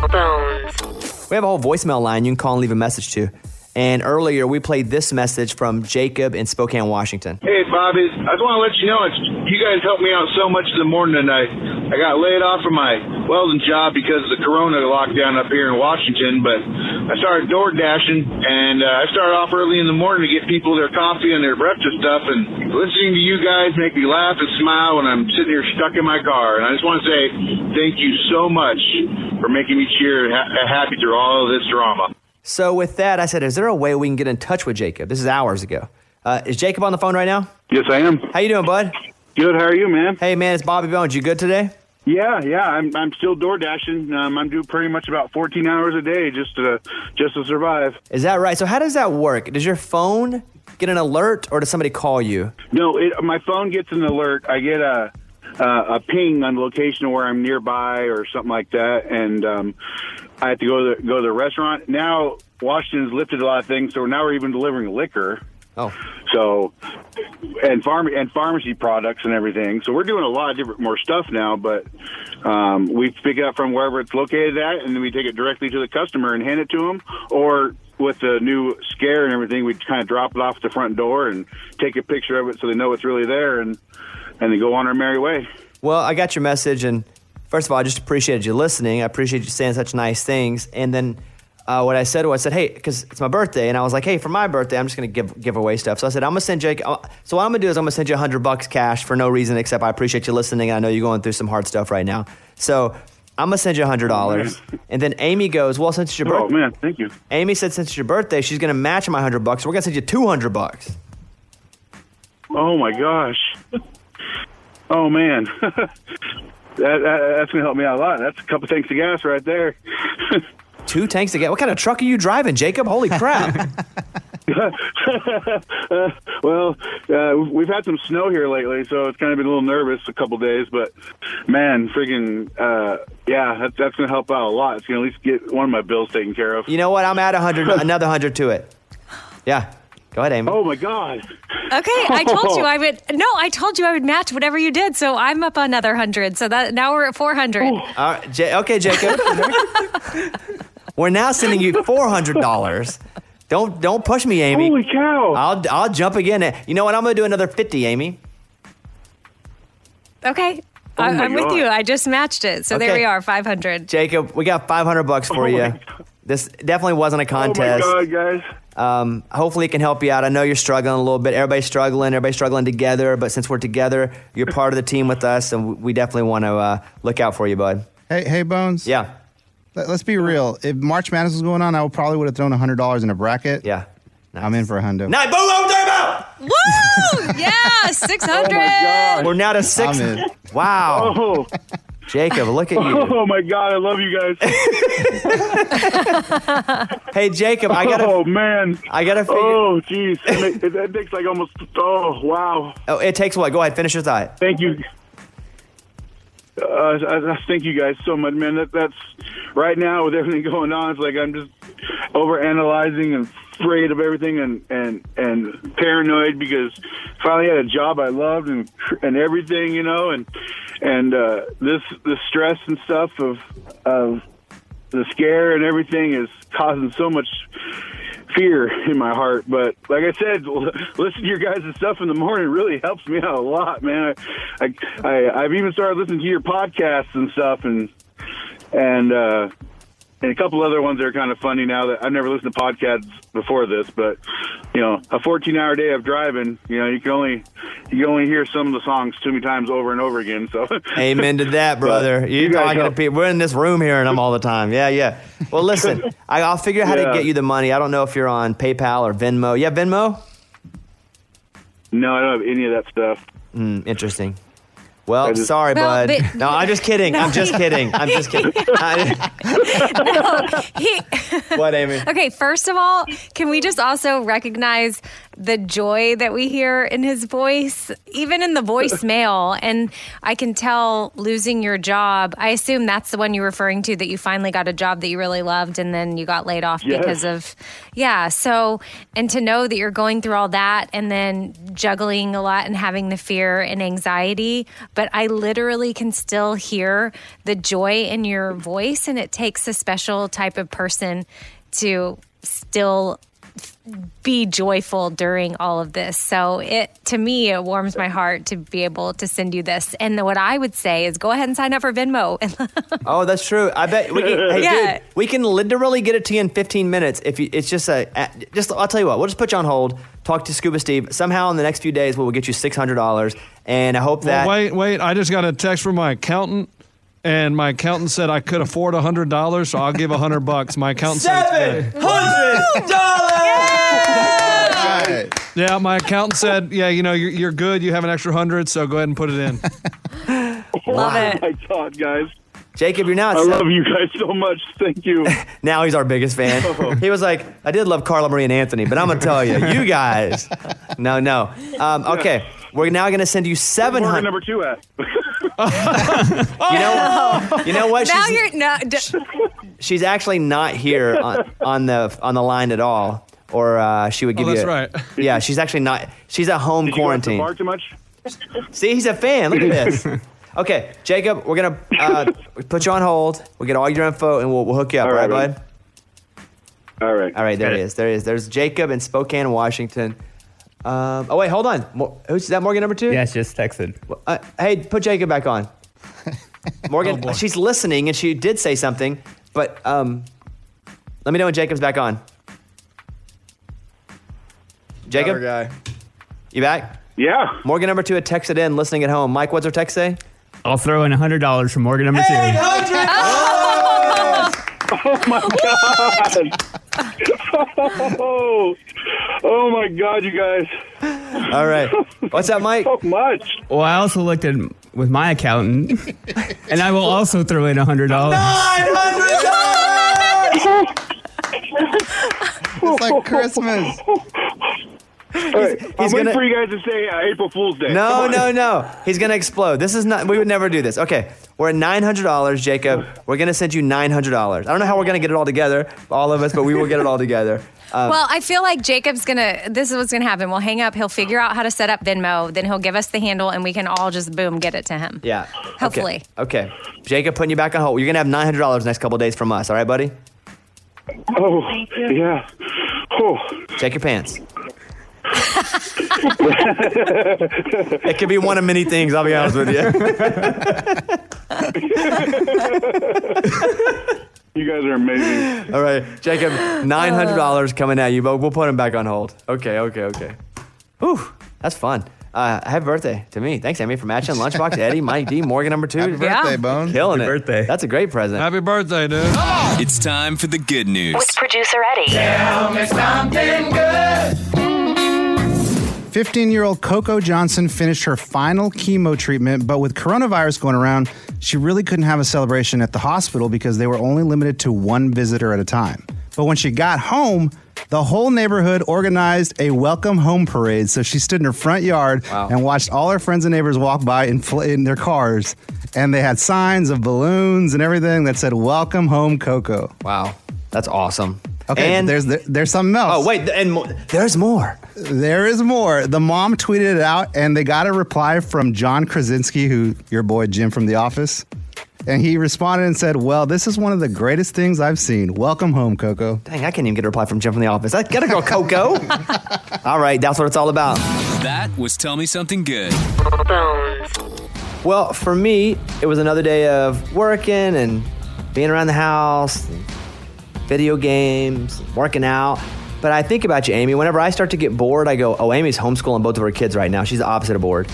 We have a whole voicemail line you can call and leave a message to. And earlier we played this message from Jacob in Spokane, Washington. Hey, Bobby, I just want to let you know, it's, you guys helped me out so much in the morning tonight. I got laid off from my welding job because of the corona lockdown up here in Washington, but I started door dashing, and uh, I started off early in the morning to get people their coffee and their breakfast stuff, and listening to you guys make me laugh and smile when I'm sitting here stuck in my car. And I just want to say thank you so much for making me cheer and ha- happy through all of this drama. So with that, I said, is there a way we can get in touch with Jacob? This is hours ago. Uh, is Jacob on the phone right now? Yes, I am. How you doing, bud? Good. How are you, man? Hey, man, it's Bobby Bones. You good today? Yeah, yeah. I'm I'm still door dashing. Um, I'm doing pretty much about fourteen hours a day just to just to survive. Is that right? So how does that work? Does your phone get an alert, or does somebody call you? No, it, my phone gets an alert. I get a uh, a ping on the location of where I'm nearby or something like that, and um, I have to go to the, go to the restaurant. Now Washington's lifted a lot of things, so now we're even delivering liquor. Oh, so and farm and pharmacy products and everything. So we're doing a lot of different more stuff now, but um, we pick it up from wherever it's located at, and then we take it directly to the customer and hand it to them. Or with the new scare and everything, we kind of drop it off at the front door and take a picture of it so they know it's really there, and and they go on our merry way. Well, I got your message, and first of all, I just appreciated you listening. I appreciate you saying such nice things, and then. Uh, what I said was, I said, hey, because it's my birthday, and I was like, hey, for my birthday, I'm just going to give give away stuff. So I said, I'm going to send Jake. Uh, so what I'm going to do is I'm going to send you a hundred bucks cash for no reason except I appreciate you listening. And I know you're going through some hard stuff right now. So I'm going to send you a hundred dollars. Oh, and then Amy goes, well, since it's your birthday. Oh, man, thank you. Amy said, since it's your birthday, she's going to match my hundred bucks. So we're going to send you two hundred bucks. Oh, my gosh. Oh, man. that, that, that's going to help me out a lot. That's a couple tanks of gas right there. Two tanks to get. What kind of truck are you driving, Jacob? Holy crap! uh, well, uh, we've had some snow here lately, so it's kind of been a little nervous a couple days. But man, friggin', uh, yeah, that, that's going to help out a lot. It's going to at least get one of my bills taken care of. You know what? I'm at a hundred, another hundred to it. Yeah, go ahead, Amy. Oh my God. Okay, I told you I would. No, I told you I would match whatever you did. So I'm up another hundred. So that now we're at four hundred. All right, J- okay, Jacob. We're now sending you four hundred dollars. Don't don't push me, Amy. Holy cow! I'll I'll jump again. You know what? I'm going to do another fifty, Amy. Okay, Oh I, my I'm with God. you. I just matched it. So there Okay. we are, five hundred. Jacob, we got five hundred bucks for Oh my you. This definitely wasn't a contest. Oh my God, guys. Um, hopefully it can help you out. I know you're struggling a little bit. Everybody's struggling. Everybody's struggling together. But since we're together, you're part of the team with us, and we definitely want to uh, look out for you, bud. Hey, hey, Bones. Yeah. Let, let's be real. If March Madness was going on, I would probably would have thrown a hundred dollars in a bracket. Yeah. I'm in for a hundo. Night, boom, boom, time out. Woo! Yeah, six hundred. We're now to six. I'm in. Wow. Oh. Jacob, look at you. Oh my God, I love you guys. Hey, Jacob, I gotta. Oh man. I gotta figure. Oh jeez, that, make- that takes like almost. Oh wow. Oh, it takes what? Go ahead, finish your thought. Thank you. Uh, I, I thank you guys so much, man. That, that's right now with everything going on. It's like I'm just over analyzing and afraid of everything and, and, and paranoid because finally had a job I loved and and everything, you know, and and uh, this the stress and stuff of of the scare and everything is causing so much fear in my heart. But like I said, listen to your guys' stuff in the morning really helps me out a lot, man. I, I, I I've even started listening to your podcasts and stuff, and and uh, and a couple other ones that are kind of funny now that I've never listened to podcasts before this. But you know, a fourteen hour day of driving, you know, you can only you can only hear some of the songs too many times over and over again. So amen to that, brother. But You're you guys talking to help. people. We're in this room hearing them all the time. Yeah, yeah. Well, listen, I, I'll figure out how Yeah. to get you the money. I don't know if you're on PayPal or Venmo. Yeah, Venmo? No, I don't have any of that stuff. Mm, interesting. Well, I just- sorry, Well, bud. but- no, I'm just kidding. No, I'm just he- kidding. I'm just kidding. I- No, he- what, Amy? Okay, first of all, can we just also recognize the joy that we hear in his voice, even in the voicemail? And I can tell losing your job, I assume that's the one you're referring to, that you finally got a job that you really loved and then you got laid off Yes. because of, yeah. So, and to know that you're going through all that and then juggling a lot and having the fear and anxiety, but I literally can still hear the joy in your voice, and it takes a special type of person to still be joyful during all of this. So it, to me, it warms my heart to be able to send you this. And what I would say is go ahead and sign up for Venmo. Oh, that's true. I bet we can, hey, Yeah. dude, we can literally get it to you in fifteen minutes. If you, it's just a, just I'll tell you what, we'll just put you on hold, talk to Scuba Steve. Somehow in the next few days, we'll get you six hundred dollars. And I hope that. Well, wait, wait. I just got a text from my accountant, and my accountant said I could afford one hundred dollars, so I'll give one hundred bucks. My accountant said it's good. hundred dollars! Yeah, my accountant said, yeah, you know, you're, you're good. You have an extra hundred, so go ahead and put it in. Love it. I thought, guys. Jacob, you're now. I love you guys so much. Thank you. Now he's our biggest fan. He was like, I did love Carla Marie and Anthony, but I'm going to tell you, you guys. No, no. Um, okay, we're now going to send you seven Where's hundred. number two at? You know, you know what? Now She's, you're not. D- she's actually not here on, on the on the line at all, or uh, she would give Oh, you. that's a- right. Yeah, she's actually not. She's at home Did you go out to the quarantine. bar too much? See, he's a fan. Look at this. Okay, Jacob, we're gonna uh, put you on hold. We'll get all your info and we'll, we'll hook you up. All All right, right, bud? All right. All right, there Got he it. is. There he is. There's Jacob in Spokane, Washington. Um, oh wait, hold on. Mo- Who's is that? Morgan number two? Yeah, it's just texted. Uh, hey, put Jacob back on. Morgan, Oh, boy. she's listening and she did say something, but um, let me know when Jacob's back on. Jacob, Our guy. you back? Yeah. Morgan number two had texted in, listening at home. Mike, what's her text say? I'll throw in one hundred dollars from Morgan number two. Oh my god! oh, oh my god, you guys! All right. What's up, Mike? So much. Well, I also looked at with my accountant, and I will also throw in one hundred dollars. It's like Christmas. All right, I'm he's waiting gonna- for you guys to say uh, April Fool's Day. Come No, on. no, no. He's going to explode. This is not, we would never do this. Okay. We're at nine hundred dollars, Jacob. We're going to send you nine hundred dollars. I don't know how we're going to get it all together, all of us, but we will get it all together. Um, well, I feel like Jacob's gonna. This is what's gonna happen. We'll hang up. He'll figure out how to set up Venmo. Then he'll give us the handle, and we can all just boom get it to him. yeah. Hopefully. Okay. okay. Jacob, putting you back on hold. You're going to have nine hundred dollars next couple of days from us. All right, buddy? Oh, yeah. Oh. Check your pants. It could be one of many things, I'll be honest with you. You guys are amazing. All right, Jacob, nine hundred dollars coming at you, but we'll put him back on hold. Okay, okay, okay. Whew, that's fun. Uh, happy birthday to me. Thanks, Amy, for matching Lunchbox, Eddie, Mike D, Morgan number two. Happy birthday, Bone. Killing Happy it. birthday. That's a great present. Happy birthday, dude. It's time for the good news. With producer Eddie. Tell me something good. fifteen-year-old Coco Johnson finished her final chemo treatment, but with coronavirus going around, she really couldn't have a celebration at the hospital because they were only limited to one visitor at a time. But when she got home, the whole neighborhood organized a welcome home parade. So she stood in her front yard Wow. and watched all her friends and neighbors walk by in, fl- in their cars. And they had signs of balloons and everything that said, "Welcome home, Coco." Wow, that's awesome. Okay, and there's there's something else. oh wait, and mo- there's more. There is more. The mom tweeted it out, and they got a reply from John Krasinski, who your boy Jim from The Office. And he responded and said, well, this is one of the greatest things I've seen. Welcome home, Coco. Dang, I can't even get a reply from Jim from the office. I gotta go, Coco. All right, that's what it's all about. That was Tell Me Something Good. Well, for me, it was another day of working and being around the house, video games, working out. But I think about you, Amy. Whenever I start to get bored, I go, oh, Amy's homeschooling both of her kids right now. She's the opposite of bored.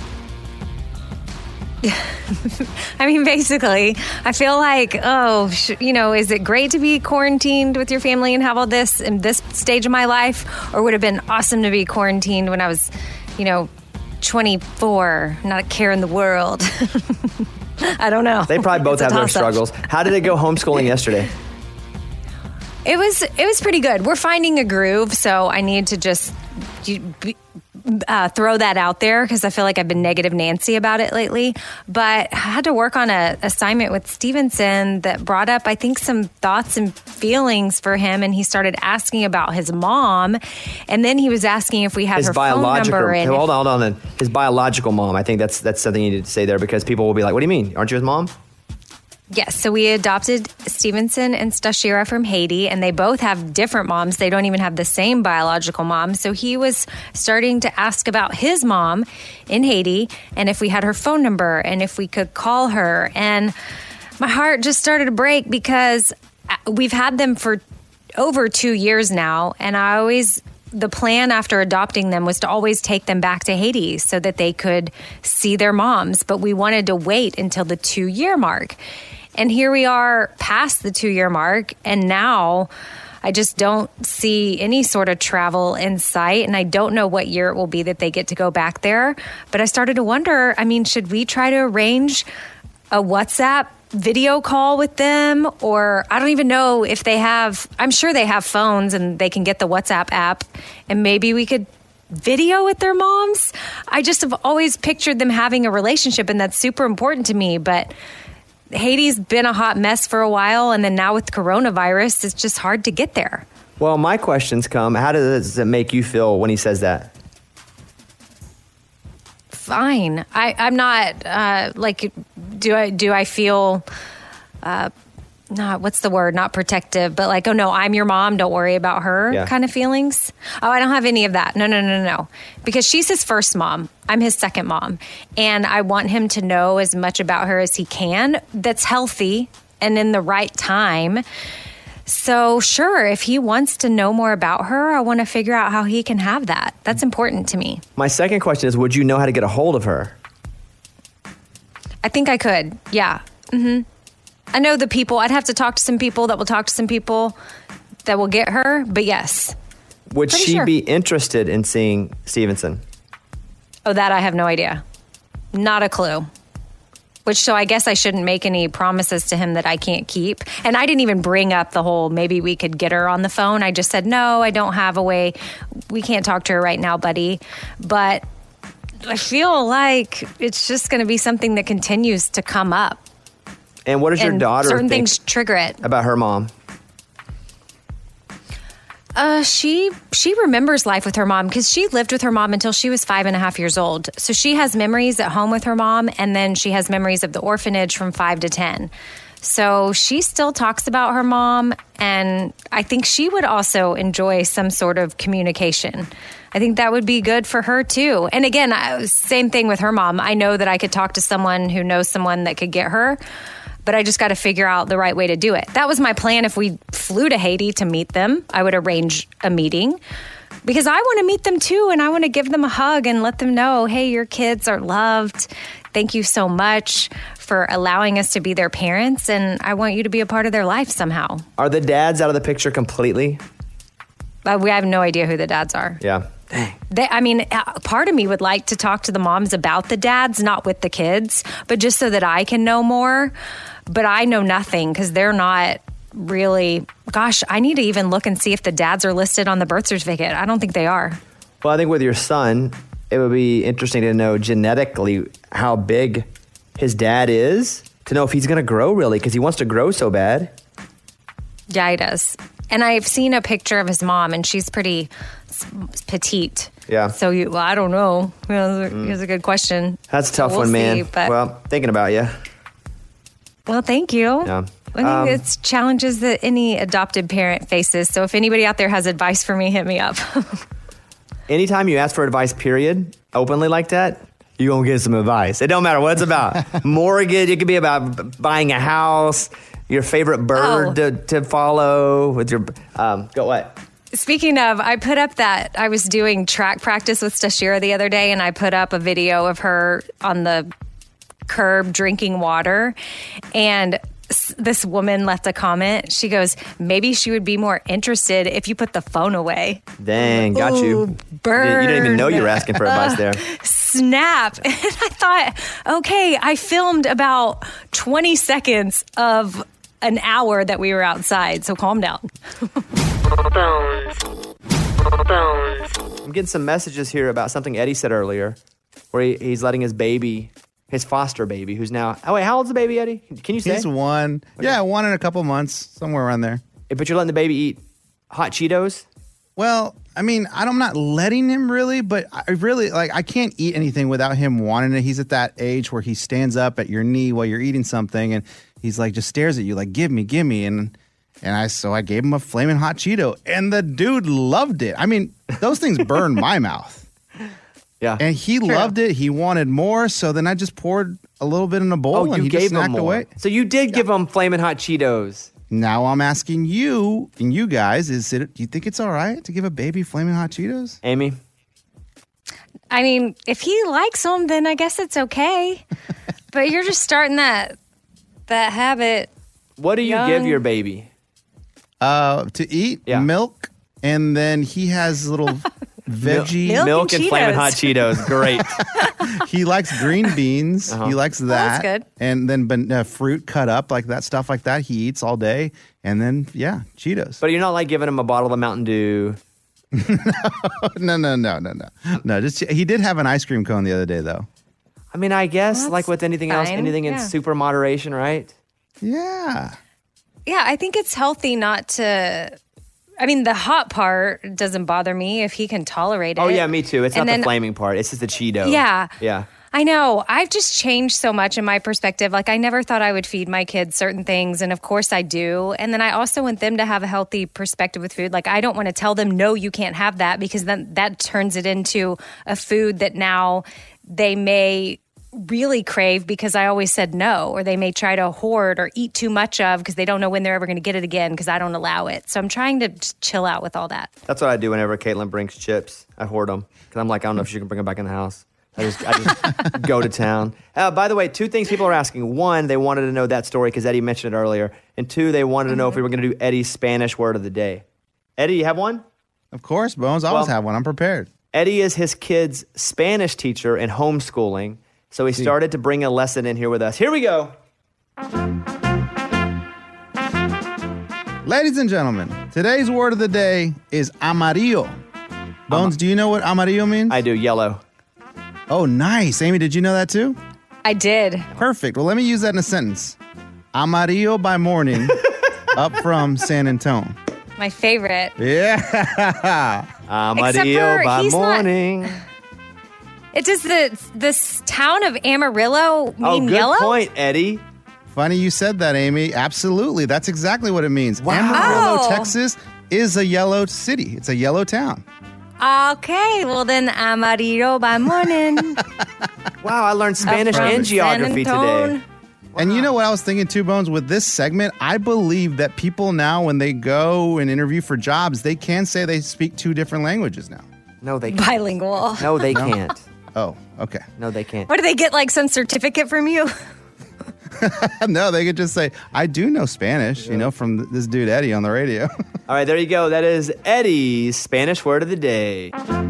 I mean, basically, I feel like, oh, sh- you know, is it great to be quarantined with your family and have all this in this stage of my life? Or would it have been awesome to be quarantined when I was, you know, twenty-four, not a care in the world? I don't know. They probably both It's a have their toss-up. struggles. How did it go homeschooling yesterday? It was it was pretty good. We're finding a groove, so I need to just you, be- uh, throw that out there because I feel like I've been negative Nancy about it lately. But I had to work on an assignment with Stevenson that brought up, I think, some thoughts and feelings for him, and he started asking about his mom, and then he was asking if we had His her phone biological. number. And hold on, hold on. Then his biological mom. I think that's that's something you need to say there because people will be like, "What do you mean? Aren't you his mom?" Yes, so we adopted Stevenson and Stashira from Haiti, and they both have different moms. They don't even have the same biological mom. So he was starting to ask about his mom in Haiti and if we had her phone number and if we could call her. And my heart just started to break because we've had them for over two years now, and I always... The plan after adopting them was to always take them back to Haiti so that they could see their moms. But we wanted to wait until the two year mark. And here we are past the two year mark. And now I just don't see any sort of travel in sight. And I don't know what year it will be that they get to go back there. But I started to wonder, I mean, should we try to arrange a WhatsApp video call with them? Or I don't even know if they have, I'm sure they have phones and they can get the WhatsApp app, and maybe we could video with their moms. I just have always pictured them having a relationship, and that's super important to me. But Haiti's been a hot mess for a while, and then now with coronavirus, it's just hard to get there. Well, my questions come. How does it make you feel when he says that? Fine. I, I'm not uh, like, do I do I feel, uh, not, what's the word? Not protective, but like, oh no, I'm your mom. Don't worry about her Yeah. kind of feelings. Oh, I don't have any of that. No, no, no, no. Because she's his first mom. I'm his second mom. And I want him to know as much about her as he can that's healthy and in the right time. So sure, if he wants to know more about her, I want to figure out how he can have that. That's important to me. My second question is, would you know how to get a hold of her? I think I could. Yeah. hmm I know the people. I'd have to talk to some people that will talk to some people that will get her. But yes. Would Pretty she sure. be interested in seeing Stevenson? Oh, that I have no idea. Not a clue. Which, so I guess I shouldn't make any promises to him that I can't keep. And I didn't even bring up the whole maybe we could get her on the phone. I just said, no, I don't have a way. We can't talk to her right now, buddy. But I feel like it's just going to be something that continues to come up. And what does your And daughter certain think things trigger it. about her mom? Uh, she she remembers life with her mom because she lived with her mom until she was five and a half years old. So she has memories at home with her mom, and then she has memories of the orphanage from five to ten. So she still talks about her mom, and I think she would also enjoy some sort of communication. I think that would be good for her too. And again, I, same thing with her mom. I know that I could talk to someone who knows someone that could get her, but I just got to figure out the right way to do it. That was my plan. If we flew to Haiti to meet them, I would arrange a meeting because I want to meet them too. And I want to give them a hug and let them know, hey, your kids are loved. Thank you so much for allowing us to be their parents. And I want you to be a part of their life somehow. Are the dads out of the picture completely? But we have no idea who the dads are. Yeah. They, I mean, uh, part of me would like to talk to the moms about the dads, not with the kids, but just so that I can know more. But I know nothing because they're not really, gosh, I need to even look and see if the dads are listed on the birth certificate. I don't think they are. Well, I think with your son, it would be interesting to know genetically how big his dad is, to know if he's going to grow really, because he wants to grow so bad. Yeah, he does. And I've seen a picture of his mom, and she's pretty s- petite. Yeah. So you, well, I don't know. Well, that's a- that's a good question. That's a tough We'll one, man. see, but- Well, thinking about you. Well, thank you. Yeah. I think Um, it's challenges that any adopted parent faces. So if anybody out there has advice for me, hit me up. Anytime you ask for advice, period, openly like that, you're going to get some advice. It don't matter what it's about. Mortgage, it could be about b- buying a house, your favorite bird Oh. to, to follow with your, um, go what? Speaking of, I put up that I was doing track practice with Stashira the other day, and I put up a video of her on the curb drinking water. And s- this woman left a comment. She goes, maybe she would be more interested if you put the phone away. Dang, got Ooh, you. You burn. didn't even know you were asking for advice there. Snap. And I thought, okay, I filmed about twenty seconds of an hour that we were outside, so calm down. I'm getting some messages here about something Eddie said earlier, where he, he's letting his baby, his foster baby, who's now, oh wait, how old's the baby, Eddie? Can you say? He's one. Yeah, one in a couple months, somewhere around there. But you're letting the baby eat hot Cheetos? Well, I mean, I'm not letting him really, but I really, like, I can't eat anything without him wanting it. He's at that age where he stands up at your knee while you're eating something, and he's like, just stares at you like, give me, give me. And and I so I gave him a flaming hot Cheeto, and the dude loved it. I mean, those things burn my mouth. Yeah. And he True. loved it. He wanted more, so then I just poured a little bit in a bowl, Oh, and you he gave just him snacked more. away. So you did give him flaming hot Cheetos. Now I'm asking you and you guys, is it? Do you think it's all right to give a baby flaming hot Cheetos? Amy? I mean, if he likes them, then I guess it's okay. But you're just starting that that habit. What do you young. give your baby? Uh, to eat Yeah. milk, and then he has little veggie Milk, milk and, flaming hot Cheetos. Great. He likes green beans. Uh-huh. He likes that. that's good. And then ban- uh, fruit cut up like that, stuff like that. He eats all day, and then yeah, Cheetos. But you're not like giving him a bottle of Mountain Dew. no, no, no, no, no, no. Just he did have an ice cream cone the other day, though. I mean, I guess Well, like with anything else, fine. anything in Yeah. super moderation, right? Yeah. Yeah, I think it's healthy not to. I mean, the hot part doesn't bother me if he can tolerate it. Oh yeah, me too. It's And not then- the flaming part. It's just the Cheeto. Yeah. Yeah. I know. I've just changed so much in my perspective. Like, I never thought I would feed my kids certain things, and of course I do. And then I also want them to have a healthy perspective with food. Like, I don't want to tell them, no, you can't have that, because then that turns it into a food that now they may really crave because I always said no, or they may try to hoard or eat too much of because they don't know when they're ever going to get it again because I don't allow it. So I'm trying to just chill out with all that. That's what I do whenever Caitlin brings chips. I hoard them because I'm like, I don't know if she can bring them back in the house. I just, I just go to town. Uh, by the way, two things people are asking. One, they wanted to know that story because Eddie mentioned it earlier. And two, they wanted to know if we were going to do Eddie's Spanish word of the day. Eddie, you have one? Of course, Bones. I always Well- have one. I'm prepared. Eddie is his kid's Spanish teacher in homeschooling. So he started to bring a lesson in here with us. Here we go. Ladies and gentlemen, today's word of the day is amarillo. Bones, do you know what amarillo means? I do, yellow. Oh, nice. Amy, did you know that too? I did. Perfect. Well, let me use that in a sentence. Amarillo by morning, up from San Antonio. My favorite. Yeah. Amarillo for by he's not- morning. It does the this town of Amarillo mean Oh, good yellow? point, Eddie. Funny you said that, Amy. Absolutely. That's exactly what it means. Wow. Amarillo, Oh. Texas is a yellow city. It's a yellow town. Okay, well then Amarillo by morning. Wow, I learned Spanish Up from and geography San Antone. today. And you know what I was thinking too, Bones? With this segment, I believe that people now, when they go and interview for jobs, they can say they speak two different languages now. No, they can't. Bilingual. No, they can't. Oh, okay. No, they can't. What do they get, like some certificate from you? No, they could just say, I do know Spanish, you know, from th- this dude Eddie on the radio. All right, there you go. That is Eddie's Spanish word of the day.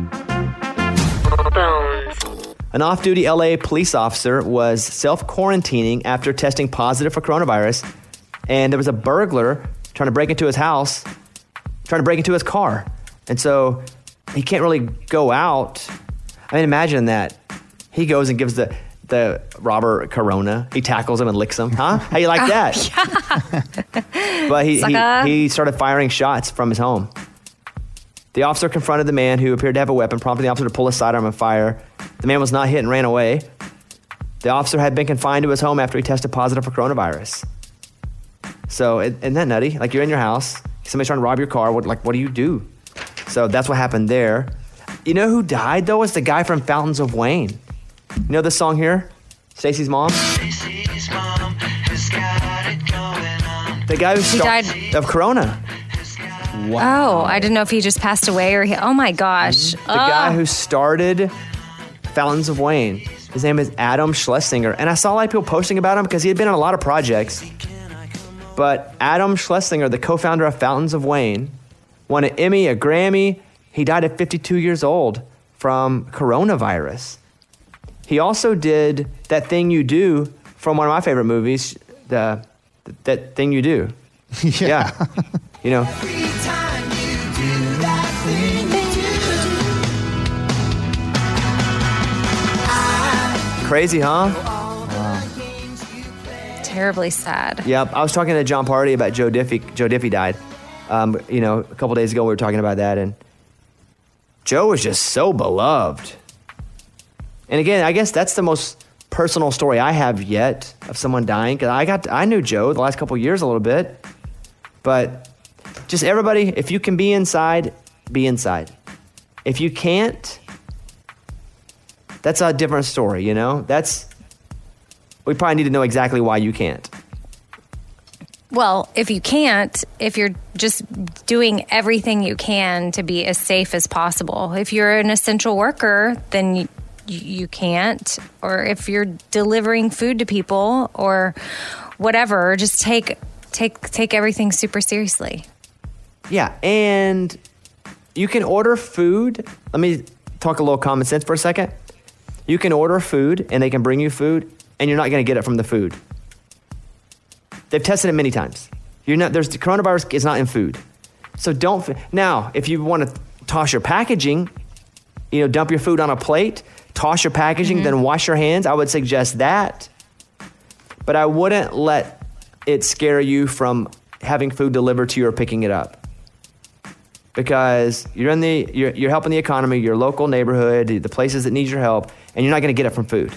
An off-duty L A police officer was self-quarantining after testing positive for coronavirus, and there was a burglar trying to break into his house, trying to break into his car. And so he can't really go out. I mean, imagine that. He goes and gives the the robber Corona. He tackles him and licks him. Huh? How you like Oh, that? But he, Sucker. he he started firing shots from his home. The officer confronted the man who appeared to have a weapon, prompting the officer to pull his sidearm and fire. The man was not hit and ran away. The officer had been confined to his home after he tested positive for coronavirus. So, isn't that nutty? Like, you're in your house, somebody's trying to rob your car. What, like, what do you do? So that's what happened there. You know who died, though? It's the guy from Fountains of Wayne. You know this song here? Stacey's mom? Stacey's mom has got it going on. The guy who He started died- of corona. Oh, I didn't know if he just passed away or he. Oh my gosh. The guy who started Fountains of Wayne. His name is Adam Schlesinger. And I saw a lot of people posting about him because he had been in a lot of projects. But Adam Schlesinger, the co-founder of Fountains of Wayne, won an Emmy, a Grammy. He died at fifty-two years old from coronavirus. He also did That Thing You Do from one of my favorite movies, the That Thing You Do. Yeah. yeah. You know. Crazy, huh? Terribly sad. Yep. I was talking to John Party about Joe Diffie. Joe Diffie died. Um, you know, a couple days ago we were talking about that, and Joe was just so beloved. And again, I guess that's the most personal story I have yet of someone dying. Cause I got, I knew Joe the last couple of years a little bit, but just everybody, if you can be inside, be inside. If you can't, that's a different story, you know? That's, we probably need to know exactly why you can't. Well, if you can't, if you're just doing everything you can to be as safe as possible, if you're an essential worker, then you, you can't. Or if you're delivering food to people or whatever, just take take take everything super seriously. Yeah, and you can order food. Let me talk a little common sense for a second. You can order food and they can bring you food and you're not going to get it from the food. They've tested it many times. You're not, there's the coronavirus is not in food. So don't, now, if you want to toss your packaging, you know, dump your food on a plate, toss your packaging, mm-hmm. then wash your hands, I would suggest that. But I wouldn't let it scare you from having food delivered to you or picking it up. Because you're in the, you're, you're helping the economy, your local neighborhood, the places that need your help, and you're not going to get it from food.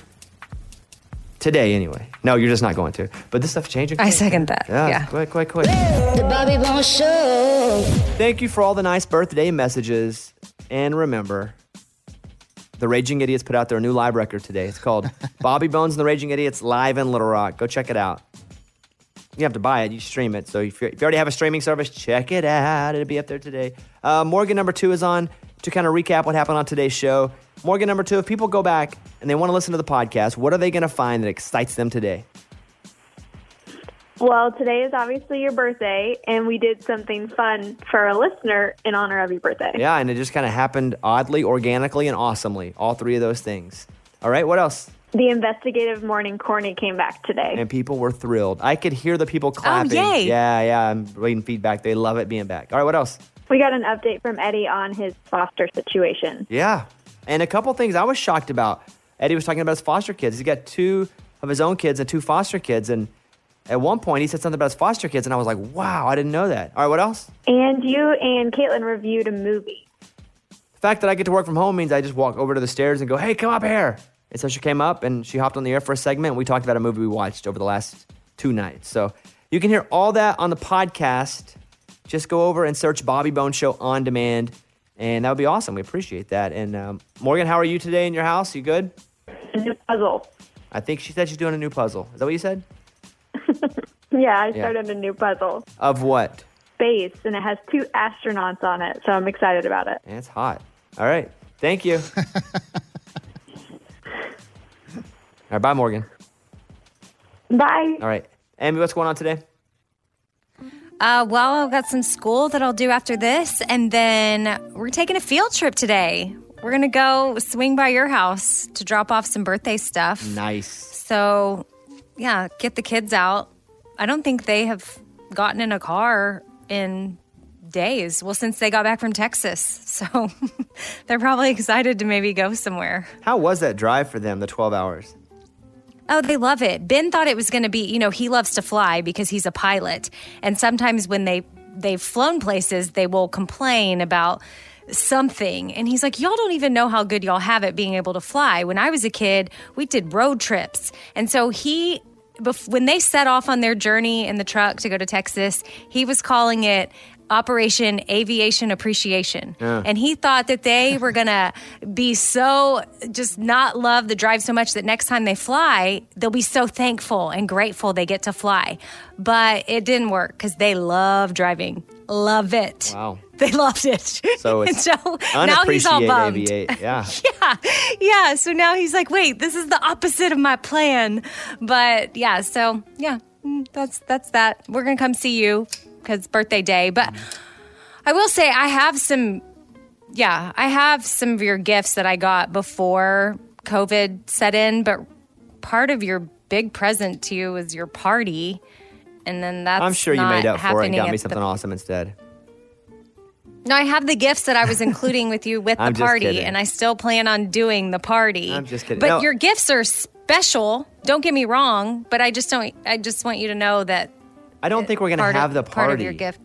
Today, anyway. No, you're just not going to. But this stuff's changing. I second that. Yeah, yeah. Quick, quick, quick. The Bobby Bones Show. Thank you for all the nice birthday messages. And remember, the Raging Idiots put out their new live record today. It's called Bobby Bones and the Raging Idiots live in Little Rock. Go check it out. You have to buy it. You stream it. So if, if you already have a streaming service, check it out. It'll be up there today. Uh, Morgan number two is on to kind of recap what happened on today's show. Morgan number two, if people go back and they want to listen to the podcast, what are they going to find that excites them today? Well, today is obviously your birthday, and we did something fun for a listener in honor of your birthday. Yeah, and it just kind of happened oddly, organically, and awesomely. All three of those things. All right, what else? The investigative morning corny came back today. And people were thrilled. I could hear the people clapping. Oh, yay. Yeah, yeah, I'm reading feedback. They love it being back. All right, what else? We got an update from Eddie on his foster situation. Yeah, and a couple things I was shocked about. Eddie was talking about his foster kids. He's got two of his own kids and two foster kids, and at one point, he said something about his foster kids, and I was like, wow, I didn't know that. All right, what else? And you and Caitlin reviewed a movie. The fact that I get to work from home means I just walk over to the stairs and go, hey, come up here. And so she came up, and she hopped on the air for a segment, and we talked about a movie we watched over the last two nights. So you can hear all that on the podcast. Just go over and search Bobby Bones Show on demand, and that would be awesome. We appreciate that. And um, Morgan, how are you today in your house? You good? A new puzzle. I think she said she's doing a new puzzle. Is that what you said? Yeah, I Yeah. started a new puzzle. Of what? Space, and it has two astronauts on it, so I'm excited about it. And it's hot. All right. Thank you. All right, bye, Morgan. Bye. All right. Amy, what's going on today? Uh, well, I've got some school that I'll do after this, and then we're taking a field trip today. We're going to go swing by your house to drop off some birthday stuff. Nice. So, yeah, get the kids out. I don't think they have gotten in a car in days. Well, since they got back from Texas. So they're probably excited to maybe go somewhere. How was that drive for them, the twelve hours? Oh, they love it. Ben thought it was going to be, you know, he loves to fly because he's a pilot. And sometimes when they, they've flown places, they will complain about something. And he's like, y'all don't even know how good y'all have it being able to fly. When I was a kid, we did road trips. And so he, bef- when they set off on their journey in the truck to go to Texas, he was calling it Operation Aviation Appreciation. Yeah. And he thought that they were going to be so, just not love the drive so much that next time they fly, they'll be so thankful and grateful they get to fly. But it didn't work because they love driving. Love it. Wow. They loved it. So And it's so now he's all unappreciate bummed. aviate. Yeah. Yeah. Yeah. So now he's like, wait, this is the opposite of my plan. But yeah, so yeah, mm, that's that's that. We're going to come see you because birthday day. But I will say I have some, yeah, I have some of your gifts that I got before COVID set in. But part of your big present to you was your party. And then that's I'm sure you not made up for it and happening got me at the- something awesome instead. No, I have the gifts that I was including with you with the I'm just party, kidding. and I still plan on doing the party. I'm just kidding. But No. your gifts are special. Don't get me wrong, but I just don't. I just want you to know that I don't think we're going to part of- have the part of party. your gift.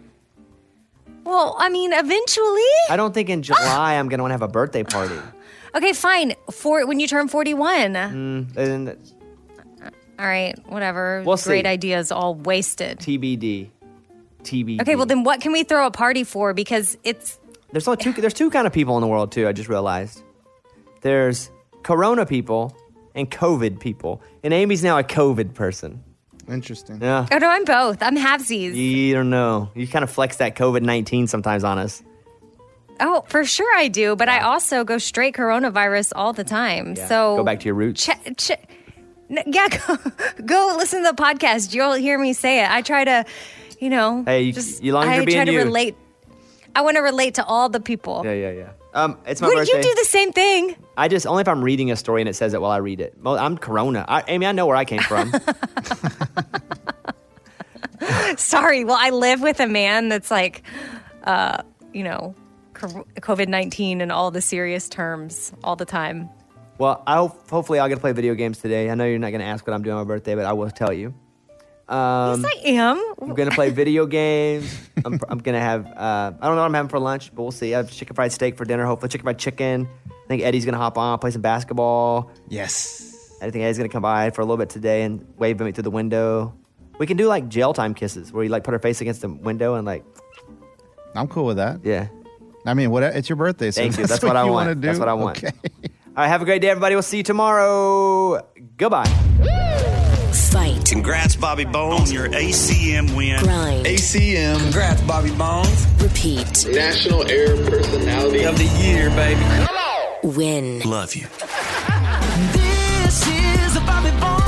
Well, I mean, eventually. I don't think in July I'm going to want to have a birthday party. Okay, fine. For when you turn forty-one. Mm, and All right, whatever. We'll Great see. ideas all wasted. T B D. T B D. Okay, well then, what can we throw a party for? Because it's There's only two. There's two kind of people in the world too. I just realized. There's Corona people and COVID people, and Amy's now a COVID person. Interesting. Yeah. oh no, I'm both. I'm halvesies. You don't know. You kind of flex that COVID nineteen sometimes on us. Oh, for sure I do, but I also go straight coronavirus all the time. Yeah. So Go back to your roots. Ch- ch- n- yeah, go, go listen to the podcast. You'll hear me say it. I try to, you know, Hey, you, just you long as I you're being try to you. relate. I want to relate to all the people. Yeah, yeah, yeah. Um, it's my Would birthday. you do the same thing? I just only if I'm reading a story and it says it while I read it. Well, I'm Corona. I, Amy, I know where I came from. Sorry. Well, I live with a man that's like, uh, you know, COVID nineteen and all the serious terms all the time. Well, I hope, hopefully I'll get to play video games today. I know you're not going to ask what I'm doing on my birthday, but I will tell you. Um, yes, I am. I'm going to play video games. I'm, I'm going to have, uh, I don't know what I'm having for lunch, but we'll see. I have chicken fried steak for dinner, hopefully chicken fried chicken. I think Eddie's going to hop on, play some basketball. Yes. I think Eddie's going to come by for a little bit today and wave at me through the window. We can do like jail time kisses where you like put her face against the window and like. I'm cool with that. Yeah. I mean, what? It's your birthday, so Thank you. that's, That's what I you want. wanna do? That's what I want. Okay. All right, have a great day, everybody. We'll see you tomorrow. Goodbye. Fight. Congrats, Bobby Bones, on your A C M win. Grind. A C M. Congrats, Bobby Bones. Repeat. National Air Personality of the Year, baby. Win. Love you. This is a Bobby Bones